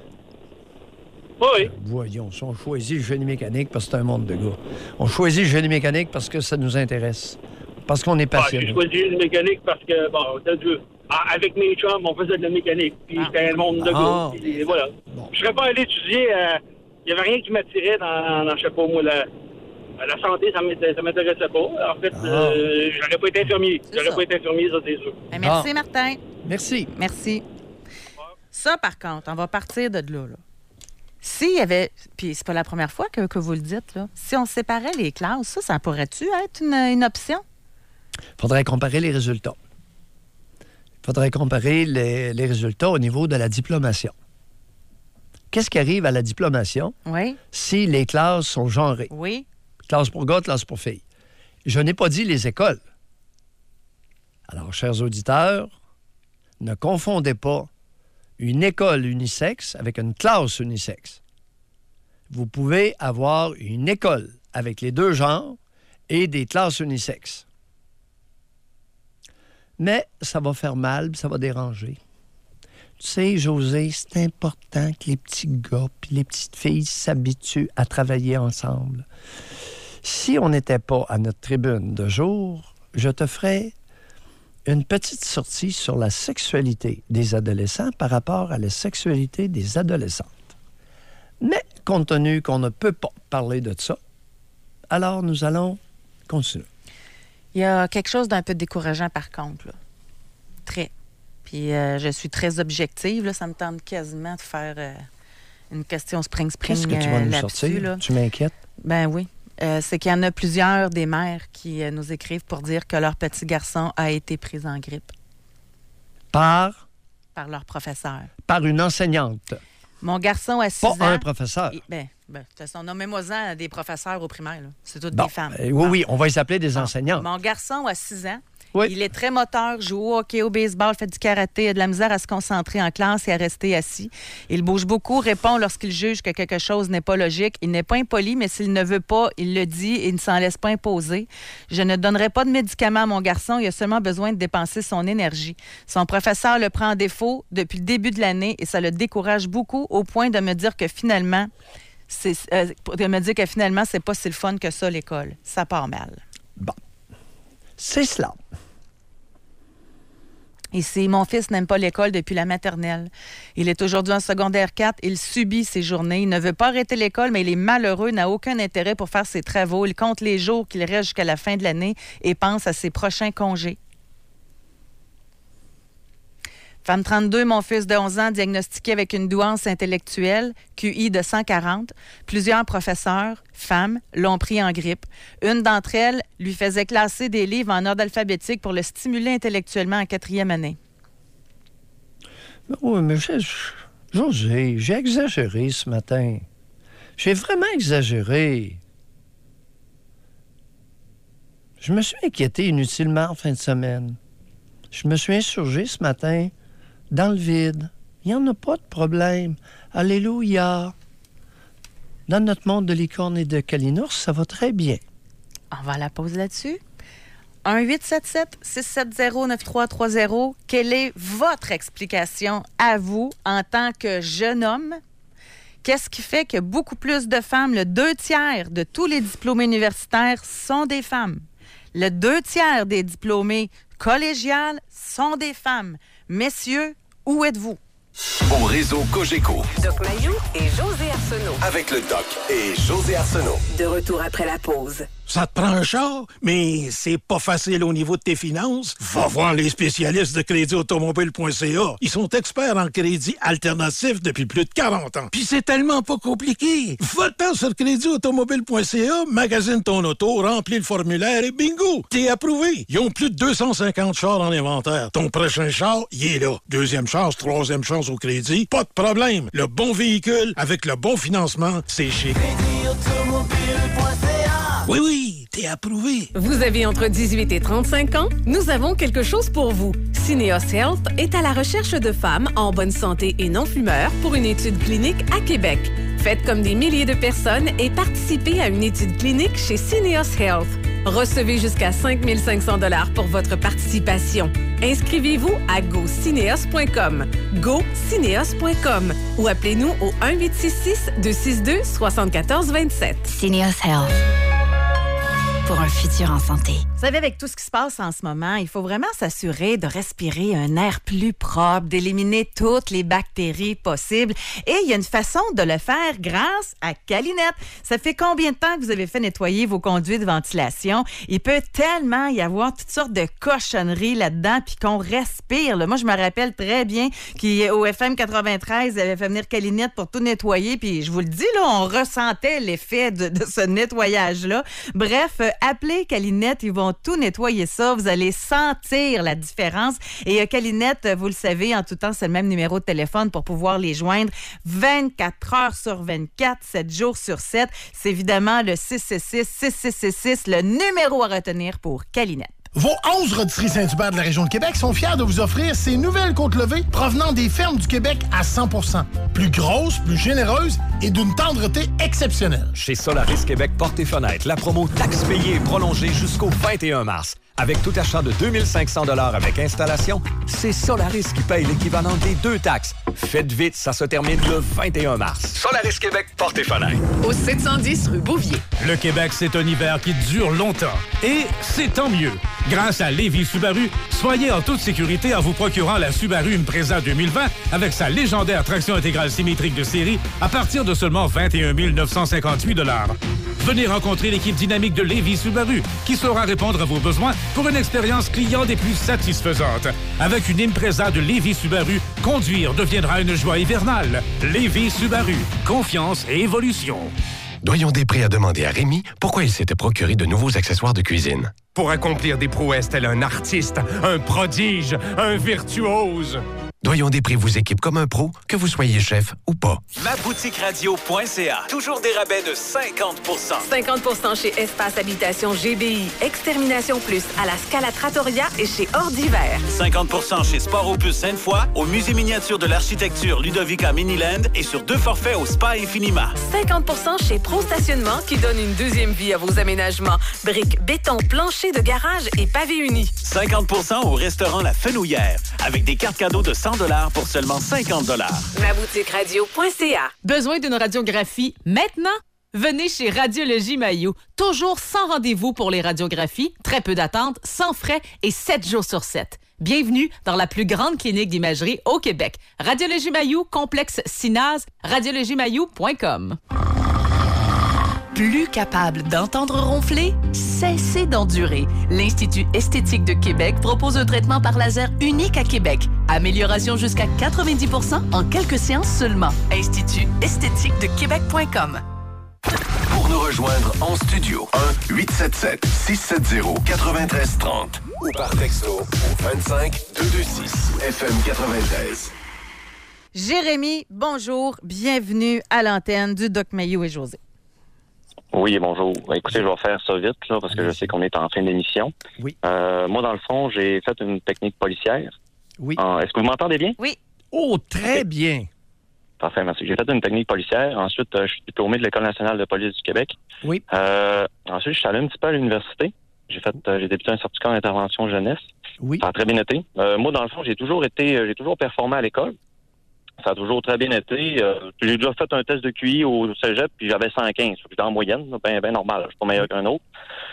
Voyons, on choisit le génie mécanique parce que c'est un monde de gars. On choisit le génie mécanique parce que ça nous intéresse. Parce qu'on est passionné. J'ai choisi le mécanique parce que, avec mes chums, on faisait de la mécanique. Puis c'était un monde de gars. Et voilà. Je serais pas allé étudier. Il y avait rien qui m'attirait dans je sais pas moi, la santé, ça m'intéressait pas. En fait, j'aurais pas été infirmier. Ça, c'est sûr. Ben, merci, Martin. Merci. Merci. Ça, par contre, on va partir de là. S'il y avait, puis c'est pas la première fois que vous le dites, là, si on séparait les classes, ça pourrait-tu être une option? Il faudrait comparer les résultats. Il faudrait comparer les résultats au niveau de la diplomation. Qu'est-ce qui arrive à la diplomation si les classes sont genrées? Oui. Classe pour gars, classe pour filles. Je n'ai pas dit les écoles. Alors, chers auditeurs, ne confondez pas une école unisexe avec une classe unisexe. Vous pouvez avoir une école avec les deux genres et des classes unisexes. Mais ça va faire mal, ça va déranger. Tu sais, José, c'est important que les petits gars et les petites filles s'habituent à travailler ensemble. Si on n'était pas à notre tribune de jour, je te ferais une petite sortie sur la sexualité des adolescents par rapport à la sexualité des adolescentes. Mais compte tenu qu'on ne peut pas parler de ça, alors nous allons continuer. Il y a quelque chose d'un peu décourageant, par contre. Là. Très. Puis je suis très objective. Là. Ça me tente quasiment de faire une question spring Qu'est-ce que tu vas nous sortir? Là. Tu m'inquiètes? Ben oui. C'est qu'il y en a plusieurs des mères qui nous écrivent pour dire que leur petit garçon a été pris en grippe. Par leur professeur. Par une enseignante. Mon garçon a 6 ans. Pas un professeur. De toute façon, nommez-moi-en des professeurs au primaire. Là. C'est toutes des femmes. Oui, on va les appeler des enseignantes. Mon garçon a 6 ans. Oui. Il est très moteur, joue au hockey, au baseball, fait du karaté, il a de la misère à se concentrer en classe et à rester assis. Il bouge beaucoup, répond lorsqu'il juge que quelque chose n'est pas logique. Il n'est pas impoli, mais s'il ne veut pas, il le dit et il ne s'en laisse pas imposer. Je ne donnerai pas de médicaments à mon garçon, il a seulement besoin de dépenser son énergie. Son professeur le prend en défaut depuis le début de l'année et ça le décourage beaucoup au point de me dire que finalement, c'est pas si le fun que ça, l'école. Ça part mal. Bon. C'est cela. Ici, mon fils n'aime pas l'école depuis la maternelle. Il est aujourd'hui en secondaire 4. Il subit ses journées. Il ne veut pas arrêter l'école, mais il est malheureux, n'a aucun intérêt pour faire ses travaux. Il compte les jours qu'il reste jusqu'à la fin de l'année et pense à ses prochains congés. Femme 32, mon fils de 11 ans, diagnostiqué avec une douance intellectuelle, QI de 140. Plusieurs professeurs, femmes, l'ont pris en grippe. Une d'entre elles lui faisait classer des livres en ordre alphabétique pour le stimuler intellectuellement en 4e année. Oui, mais José, j'ai exagéré ce matin. J'ai vraiment exagéré. Je me suis inquiété inutilement en fin de semaine. Je me suis insurgé ce matin dans le vide. Il n'y en a pas de problème. Alléluia. Dans notre monde de licorne et de calinours, ça va très bien. On va à la pause là-dessus. 1-877-670-9330. Quelle est votre explication à vous en tant que jeune homme? Qu'est-ce qui fait que beaucoup plus de femmes, le 2/3 de tous les diplômés universitaires sont des femmes? Le 2/3 des diplômés collégiales sont des femmes. Messieurs, où êtes-vous? Au réseau Cogeco. Doc Mayou et José Arsenault. Avec le Doc et José Arsenault. De retour après la pause. Ça te prend un char, mais c'est pas facile au niveau de tes finances? Va voir les spécialistes de créditautomobile.ca. Ils sont experts en crédit alternatif depuis plus de 40 ans. Puis c'est tellement pas compliqué. Va-t'en sur créditautomobile.ca, magasine ton auto, remplis le formulaire et bingo! T'es approuvé. Ils ont plus de 250 chars en inventaire. Ton prochain char, il est là. Deuxième chance, troisième chance au crédit, pas de problème. Le bon véhicule avec le bon financement, c'est chez créditautomobile.ca. Oui, t'es approuvé. Vous avez entre 18 et 35 ans? Nous avons quelque chose pour vous. Syneos Health est à la recherche de femmes en bonne santé et non-fumeurs pour une étude clinique à Québec. Faites comme des milliers de personnes et participez à une étude clinique chez Syneos Health. Recevez jusqu'à 5 500 $ pour votre participation. Inscrivez-vous à gocineos.com, gocineos.com ou appelez-nous au 1-866-262-7427. Syneos Health. pour un futur en santé. Vous savez, avec tout ce qui se passe en ce moment, il faut vraiment s'assurer de respirer un air plus propre, d'éliminer toutes les bactéries possibles. Et il y a une façon de le faire grâce à Calinette. Ça fait combien de temps que vous avez fait nettoyer vos conduits de ventilation? Il peut tellement y avoir toutes sortes de cochonneries là-dedans, puis qu'on respire. Là. Moi, je me rappelle très bien qu'au FM 93, ils avaient fait venir Calinette pour tout nettoyer, puis je vous le dis, là, on ressentait l'effet de ce nettoyage-là. Bref, appelez Calinette, ils vont tout nettoyer ça. Vous allez sentir la différence. Et Calinette, vous le savez, en tout temps, c'est le même numéro de téléphone pour pouvoir les joindre 24 heures sur 24, 7 jours sur 7. C'est évidemment le 666-6666, le numéro à retenir pour Calinette. Vos 11 rôtisseries Saint-Hubert de la région de Québec sont fiers de vous offrir ces nouvelles côtes levées provenant des fermes du Québec à 100%. Plus grosses, plus généreuses et d'une tendreté exceptionnelle. Chez Solaris Québec Portes et Fenêtres, la promo taxe payée est prolongée jusqu'au 21 mars. Avec tout achat de 2500 $ avec installation, c'est Solaris qui paye l'équivalent des 2 taxes. Faites vite, ça se termine le 21 mars. Solaris Québec Portes et Fenêtres. Au 710 rue Bouvier. Le Québec, c'est un hiver qui dure longtemps. Et c'est tant mieux. Grâce à Lévis Subaru, soyez en toute sécurité en vous procurant la Subaru Impreza 2020 avec sa légendaire traction intégrale symétrique de série à partir de seulement 21 958 $. Venez rencontrer l'équipe dynamique de Lévis Subaru qui saura répondre à vos besoins pour une expérience client des plus satisfaisantes. Avec une Impreza de Lévis Subaru, conduire deviendra une joie hivernale. Lévis Subaru, confiance et évolution. Doyon-Després a demandé à Rémi pourquoi il s'était procuré de nouveaux accessoires de cuisine. Pour accomplir des prouesses tel un artiste, un prodige, un virtuose. Doyon-Després vous équipe comme un pro, que vous soyez chef ou pas. Maboutiqueradio.ca. Toujours des rabais de 50 50 chez Espace Habitation GBI. Extermination Plus à la Scala Trattoria et chez Ordiver. 50 chez Sport Opus Sainte-Foy, au Musée miniature de l'architecture Ludovica Miniland et sur 2 forfaits au Spa Infinima. 50 chez Pro Stationnement qui donne une deuxième vie à vos aménagements. Briques, béton, plancher de garage et pavés unis. 50 au restaurant La Fenouillère avec des cartes cadeaux de 100 $ pour seulement 50 $. Maboutiqueradio.ca. Besoin d'une radiographie maintenant? Venez chez Radiologie Mailloux. Toujours sans rendez-vous pour les radiographies, très peu d'attente, sans frais et 7 jours sur 7. Bienvenue dans la plus grande clinique d'imagerie au Québec. Radiologie Mailloux, complexe Sinaz, radiologiemailloux.com. Plus capable d'entendre ronfler? Cessez d'endurer. L'Institut esthétique de Québec propose un traitement par laser unique à Québec. Amélioration jusqu'à 90% en quelques séances seulement. Institut esthétique de Québec.com. Pour nous rejoindre en studio, 1-877-670-9330 ou par texto au 25226 FM 93. Jérémy, bonjour, bienvenue à l'antenne du Doc Mailloux et José. Oui, bonjour. Écoutez, je vais faire ça vite, là, parce que je sais qu'on est en fin d'émission. Oui. Moi, dans le fond, j'ai fait une technique policière. Oui. Est-ce que vous m'entendez bien? Oui. Oh, très bien. Parfait, merci. J'ai fait une technique policière. Ensuite, je suis diplômé de l'École nationale de police du Québec. Oui. Ensuite, je suis allé un petit peu à l'université. J'ai débuté un certificat en intervention jeunesse. Oui. Ça a très bien été. Moi, dans le fond, j'ai toujours performé à l'école. Ça a toujours très bien été. J'ai déjà fait un test de QI au cégep, puis j'avais 115. J'étais en moyenne, bien normal. Je suis pas meilleur qu'un autre.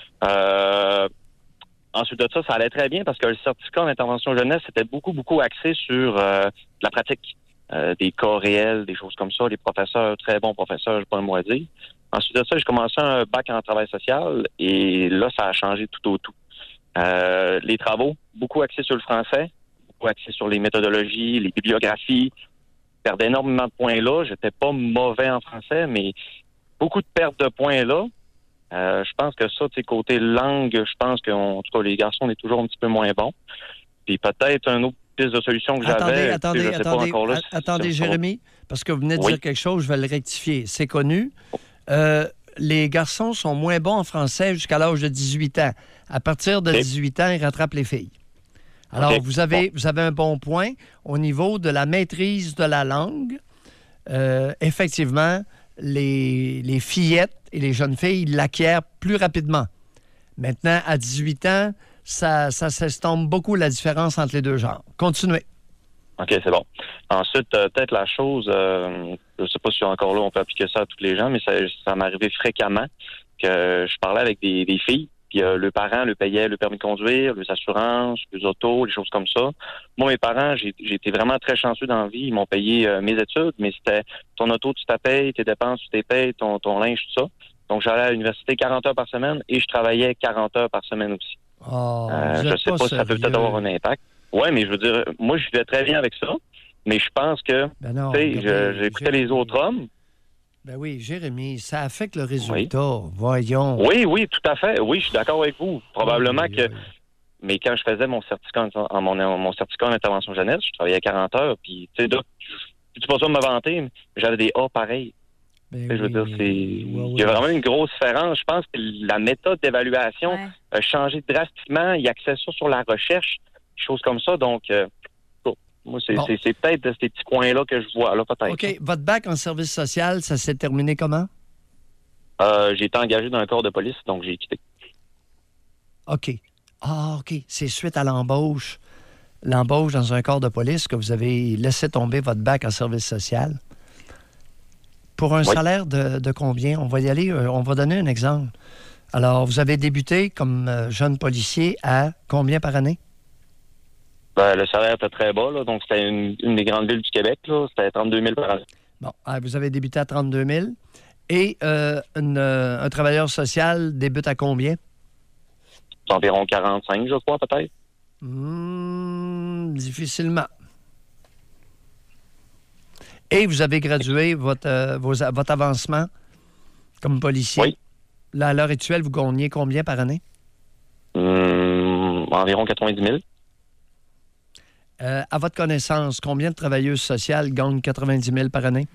Ensuite de ça, ça allait très bien parce que le certificat en intervention jeunesse était beaucoup axé sur la pratique. Des cas réels, des choses comme ça. Les professeurs, très bons professeurs, j'ai pas le mot à dire. Ensuite de ça, j'ai commencé un bac en travail social et là, ça a changé tout au tout. Les travaux, beaucoup axés sur le français, beaucoup axés sur les méthodologies, les bibliographies. Je perdais énormément de points là. J'étais pas mauvais en français, mais beaucoup de pertes de points là. Je pense que ça, côté langue, je pense que en tout cas, les garçons, on est toujours un petit peu moins bons. Puis peut-être un autre piste de solution que j'avais. Attendez, Jérémy, parce que vous venez de dire quelque chose, je vais le rectifier. C'est connu. Les garçons sont moins bons en français jusqu'à l'âge de 18 ans. À partir de 18 ans, ils rattrapent les filles. Alors, vous avez un bon point. Au niveau de la maîtrise de la langue, effectivement, les fillettes et les jeunes filles, ils l'acquièrent plus rapidement. Maintenant, à 18 ans, ça s'estompe beaucoup la différence entre les deux genres. Continuez. OK, c'est bon. Ensuite, peut-être la chose, je ne sais pas si encore là, on peut appliquer ça à tous les gens, mais ça m'arrivait fréquemment que je parlais avec des filles, Puis le parent le payait le permis de conduire, les assurances, les autos, les choses comme ça. Moi, mes parents, j'ai été vraiment très chanceux dans la vie. Ils m'ont payé mes études, mais c'était ton auto, tu t'as payé, tes dépenses, tu t'es payé, ton linge, tout ça. Donc, j'allais à l'université 40 heures par semaine et je travaillais 40 heures par semaine aussi. Oh, je sais pas si ça peut peut-être avoir un impact. Oui, mais je veux dire, moi, je vivais très bien avec ça, mais je pense que, j'écoutais les autres hommes. Ben oui, Jérémy, ça affecte le résultat. Voyons. Oui, tout à fait. Oui, je suis d'accord avec vous. Probablement que... Mais quand je faisais mon certificat mon certificat en intervention jeunesse, je travaillais 40 heures, puis, tu sais, je dis pas ça de me vanter, mais j'avais des A pareils. Je veux dire, il y a vraiment une grosse différence. Je pense que la méthode d'évaluation a changé drastiquement. Il axait ça sur la recherche, choses comme ça. Donc, moi, c'est peut-être de ces petits coins-là que je vois, là, peut-être. OK. Votre bac en service social, ça s'est terminé comment? J'ai été engagé dans un corps de police, donc j'ai quitté. OK. Ah, OK. C'est suite à l'embauche dans un corps de police que vous avez laissé tomber votre bac en service social. Pour un salaire de combien? On va y aller, on va donner un exemple. Alors, vous avez débuté comme jeune policier à combien par année? Le salaire était très bas, là, donc c'était une des grandes villes du Québec, là, c'était 32 000 par année. Bon, vous avez débuté à 32 000. Et un travailleur social débute à combien? Environ 45, je crois, peut-être. Difficilement. Et vous avez gradué votre avancement comme policier. Oui. Là, à l'heure actuelle, vous gagnez combien par année? Environ 90 000. À votre connaissance, combien de travailleuses sociales gagnent 90 000 par année?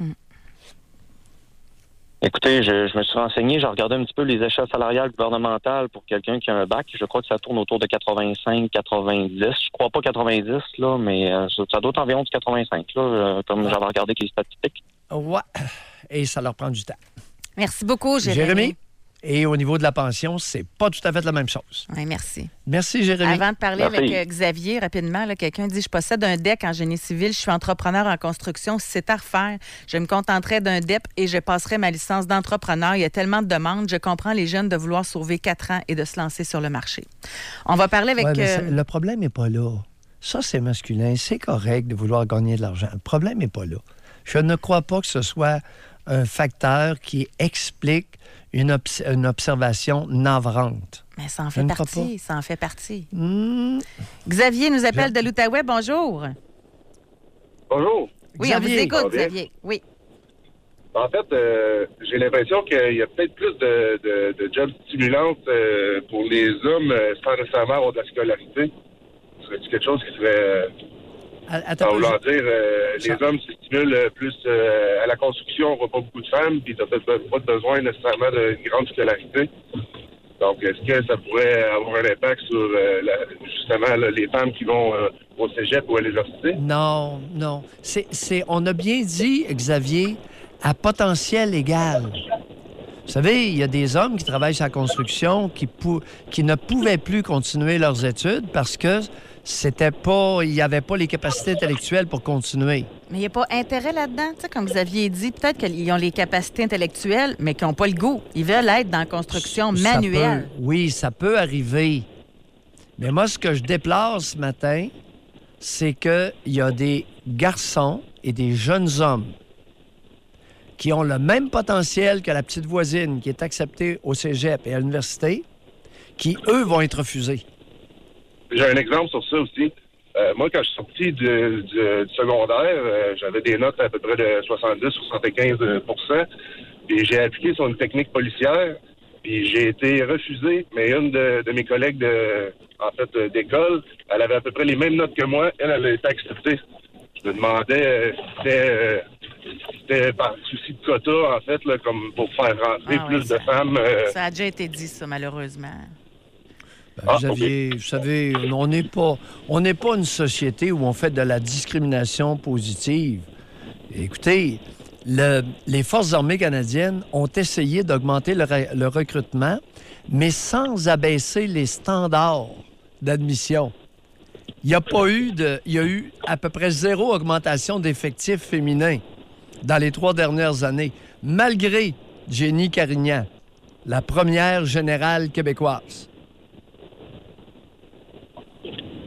Écoutez, je me suis renseigné, j'ai regardé un petit peu les échelles salariales gouvernementales pour quelqu'un qui a un bac. Je crois que ça tourne autour de 85, 90. Je crois pas 90, là, mais ça doit être environ du 85, là, comme j'avais regardé avec les statistiques. Ouais. Et ça leur prend du temps. Merci beaucoup, Jérémy. Et au niveau de la pension, c'est pas tout à fait la même chose. Oui, merci. Merci, Jérémy. Avant de parler avec Xavier, rapidement, là, quelqu'un dit « Je possède un DEC en génie civil, je suis entrepreneur en construction. Si c'est à refaire, je me contenterai d'un DEP et je passerai ma licence d'entrepreneur. Il y a tellement de demandes. Je comprends les jeunes de vouloir sauver 4 ans et de se lancer sur le marché. » On va parler avec... le problème n'est pas là. Ça, c'est masculin. C'est correct de vouloir gagner de l'argent. Le problème n'est pas là. Je ne crois pas que ce soit un facteur qui explique une observation navrante. Mais ça en fait partie. Ça en fait partie. Xavier nous appelle de l'Outaouais. Bonjour. Bonjour. Oui, Xavier. on vous écoute, Xavier. Oui. En fait, j'ai l'impression qu'il y a peut-être plus de jobs stimulantes pour les hommes sans nécessairement avoir de la scolarité. C'est quelque chose qui serait... en voulant dire, les hommes se stimulent plus à la construction, on voit pas beaucoup de femmes, puis t'as peut-être pas besoin nécessairement d'une grande scolarité. Donc, est-ce que ça pourrait avoir un impact sur justement les femmes qui vont au cégep ou à l'université? Non. On a bien dit, Xavier, à potentiel égal. Vous savez, il y a des hommes qui travaillent sur la construction qui ne pouvaient plus continuer leurs études parce que il n'y avait pas les capacités intellectuelles pour continuer. Mais il n'y a pas intérêt là-dedans. Tu sais, comme vous aviez dit, peut-être qu'ils ont les capacités intellectuelles, mais qu'ils n'ont pas le goût. Ils veulent être dans la construction manuelle. Oui, ça peut arriver. Mais moi, ce que je déplore ce matin, c'est qu'il y a des garçons et des jeunes hommes qui ont le même potentiel que la petite voisine qui est acceptée au cégep et à l'université, qui, eux, vont être refusés. J'ai un exemple sur ça aussi. Moi, quand je suis sorti du secondaire, j'avais des notes à peu près de 70-75%. Puis j'ai appliqué sur une technique policière. Puis j'ai été refusé. Mais une de mes collègues d'école, elle avait à peu près les mêmes notes que moi. Elle a été acceptée. Je me demandais si c'était par souci de quota, en fait, là, comme pour faire rentrer plus de femmes. Ça a déjà été dit, ça, malheureusement. Xavier, vous savez, on n'est pas une société où on fait de la discrimination positive. Écoutez, les Forces armées canadiennes ont essayé d'augmenter le recrutement, mais sans abaisser les standards d'admission. Il y a eu à peu près 0 augmentation d'effectifs féminins dans les 3 dernières années, malgré Jenny Carignan, la première générale québécoise.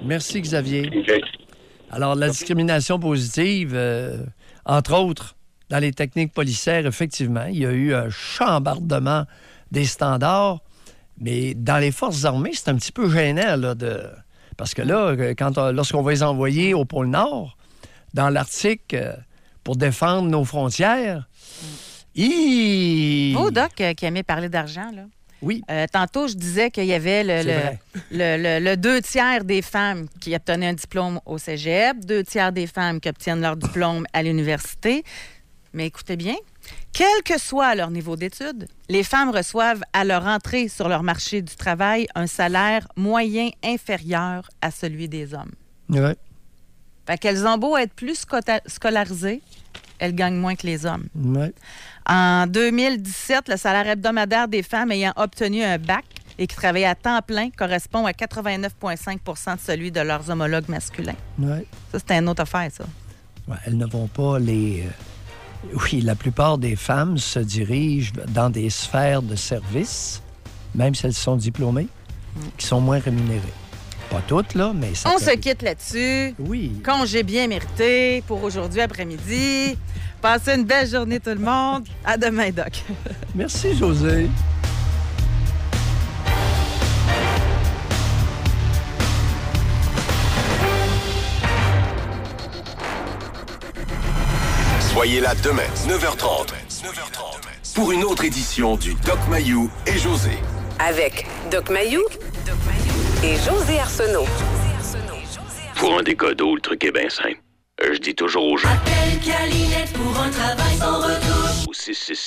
Merci, Xavier. OK. Alors, la discrimination positive, entre autres, dans les techniques policières, effectivement, il y a eu un chambardement des standards, mais dans les forces armées, c'est un petit peu gênant, là, parce que là, lorsqu'on va les envoyer au pôle Nord, dans l'Arctique, pour défendre nos frontières, Vous, Doc, qui aimait parler d'argent, là. Oui. Tantôt, je disais qu'il y avait le 2/3 des femmes qui obtenaient un diplôme au cégep, 2/3 des femmes qui obtiennent leur diplôme à l'université. Mais écoutez bien, quel que soit leur niveau d'études, les femmes reçoivent à leur entrée sur leur marché du travail un salaire moyen inférieur à celui des hommes. Oui. Fait qu'elles ont beau être plus scolarisées, elles gagnent moins que les hommes. Oui. En 2017, le salaire hebdomadaire des femmes ayant obtenu un bac et qui travaillent à temps plein correspond à 89,5 % de celui de leurs homologues masculins. Oui. Ça, c'est une autre affaire, ça. Ouais, elles ne vont pas Oui, la plupart des femmes se dirigent dans des sphères de service, même si elles sont diplômées, qui sont moins rémunérées. Pas toutes, là, mais ça. On se quitte là-dessus. Oui. Congé bien mérité pour aujourd'hui après-midi. Passez une belle journée, tout le monde. À demain, Doc. Merci, José. Soyez là demain, 9h30. Pour une autre édition du Doc Mayou et José. Avec Doc Mayou et José Arsenault. Pour un décodo, le truc est bien simple. Je dis toujours aux gens. Appelle Calinette pour un travail sans retouche. Au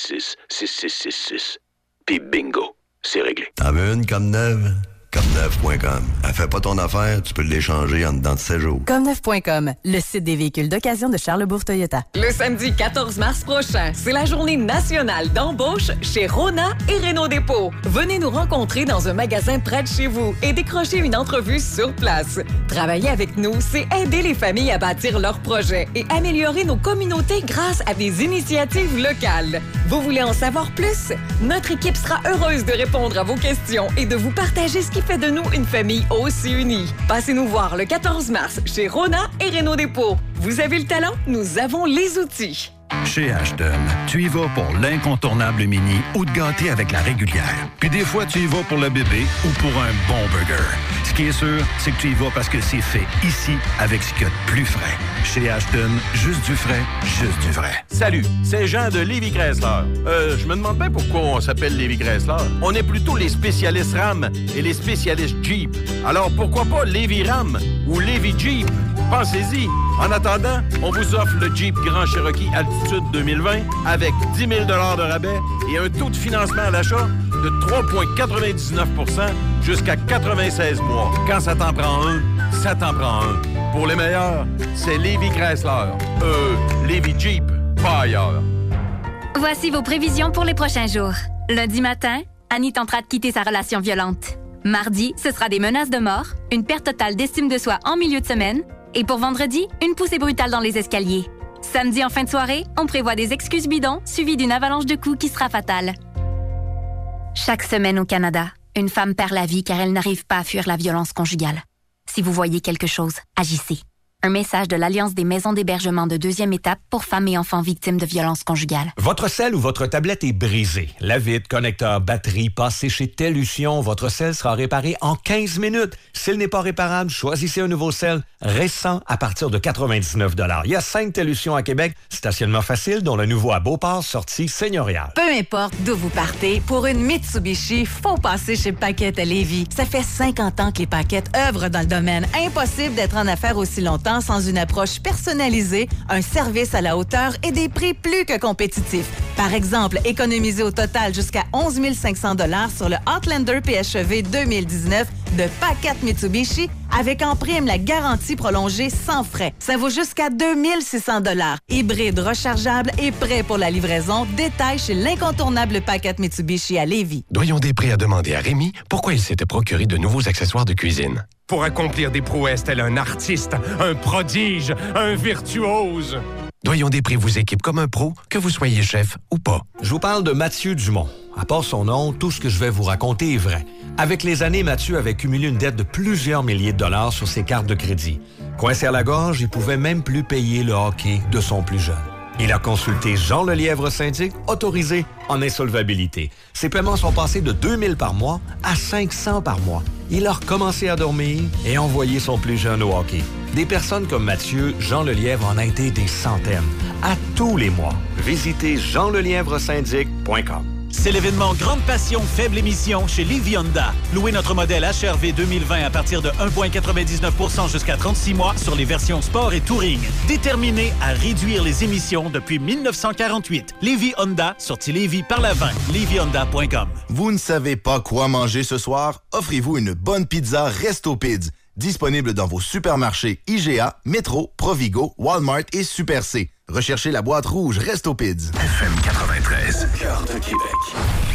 666-6666. Puis bingo, c'est réglé. T'en veux une comme neuve? Comneuf.com. Elle fait pas ton affaire, tu peux l'échanger en dedans de 7 jours. Comneuf.com, le site des véhicules d'occasion de Charlesbourg Toyota. Le samedi 14 mars prochain, c'est la journée nationale d'embauche chez Rona et Renault Dépôt. Venez nous rencontrer dans un magasin près de chez vous et décrocher une entrevue sur place. Travailler avec nous, c'est aider les familles à bâtir leurs projets et améliorer nos communautés grâce à des initiatives locales. Vous voulez en savoir plus? Notre équipe sera heureuse de répondre à vos questions et de vous partager ce qui fait de nous une famille aussi unie. Passez nous voir le 14 mars chez Rona et Renault Dépôt. Vous avez le talent? Nous avons les outils. Chez Ashton, tu y vas pour l'incontournable mini ou te gâter avec la régulière. Puis des fois, tu y vas pour le bébé ou pour un bon burger. Ce qui est sûr, c'est que tu y vas parce que c'est fait ici avec ce qu'il y a de plus frais. Chez Ashton, juste du frais, juste du vrai. Salut, c'est Jean de Lévis Chrysler. Je me demande bien pourquoi on s'appelle Lévis Chrysler. On est plutôt les spécialistes RAM et les spécialistes Jeep. Alors pourquoi pas Lévis RAM ou Lévis Jeep? Pensez-y. En attendant, on vous offre le Jeep Grand Cherokee Altitude 2020 avec 10 000 de rabais et un taux de financement à l'achat de 3,99 % jusqu'à 96 mois. Quand ça t'en prend un, ça t'en prend un. Pour les meilleurs, c'est Lévis Chrysler. Lévis Jeep, pas ailleurs. Voici vos prévisions pour les prochains jours. Lundi matin, Annie tentera de quitter sa relation violente. Mardi, ce sera des menaces de mort, une perte totale d'estime de soi en milieu de semaine. Et pour vendredi, une poussée brutale dans les escaliers. Samedi, en fin de soirée, on prévoit des excuses bidons suivies d'une avalanche de coups qui sera fatale. Chaque semaine au Canada, une femme perd la vie car elle n'arrive pas à fuir la violence conjugale. Si vous voyez quelque chose, agissez. Un message de l'Alliance des maisons d'hébergement de deuxième étape pour femmes et enfants victimes de violences conjugales. Votre cell ou votre tablette est brisé. La vitre, connecteur, batterie, passez chez Tellution. Votre cell sera réparé en 15 minutes. S'il n'est pas réparable, choisissez un nouveau cell récent à partir de 99 $. Il y a 5 Tellution à Québec. Stationnement facile, dont le nouveau à Beauport, sortie seigneuriale. Peu importe d'où vous partez, pour une Mitsubishi, faut passer chez Paquette à Lévis. Ça fait 50 ans que les Paquettes œuvrent dans le domaine. Impossible d'être en affaires aussi longtemps sans une approche personnalisée, un service à la hauteur et des prix plus que compétitifs. Par exemple, économiser au total jusqu'à 11 500 $ sur le Outlander PHEV 2019 de Paquette Mitsubishi avec en prime la garantie prolongée sans frais. Ça vaut jusqu'à 2 600 $. Hybride rechargeable et prêt pour la livraison. Détail chez l'incontournable Paquette Mitsubishi à Lévis. Doyon-Després a demandé à Rémi pourquoi il s'était procuré de nouveaux accessoires de cuisine. Pour accomplir des prouesses tel un artiste, un prodige, un virtuose. Doyon-Després vous équipe comme un pro, que vous soyez chef ou pas. Je vous parle de Mathieu Dumont. À part son nom, tout ce que je vais vous raconter est vrai. Avec les années, Mathieu avait cumulé une dette de plusieurs milliers de dollars sur ses cartes de crédit. Coincé à la gorge, il pouvait même plus payer le hockey de son plus jeune. Il a consulté Jean Lelièvre syndic, autorisé en insolvabilité. Ses paiements sont passés de 2 000 par mois à 500 par mois. Il a recommencé à dormir et envoyé son plus jeune au hockey. Des personnes comme Mathieu, Jean Lelièvre en a été des centaines. À tous les mois, visitez jeanlelièvresyndic.com. C'est l'événement Grande Passion, faible émission chez Lévis Honda. Louez notre modèle HR-V 2020 à partir de 1,99% jusqu'à 36 mois sur les versions Sport et Touring. Déterminé à réduire les émissions depuis 1948. Lévis Honda, sorti Lévis par la 20. LévisHonda.com. Vous ne savez pas quoi manger ce soir? Offrez-vous une bonne pizza Resto Pids. Disponible dans vos supermarchés IGA, Métro, Provigo, Walmart et Super C. Recherchez la boîte rouge Resto Pids. FM 93, cœur de Québec.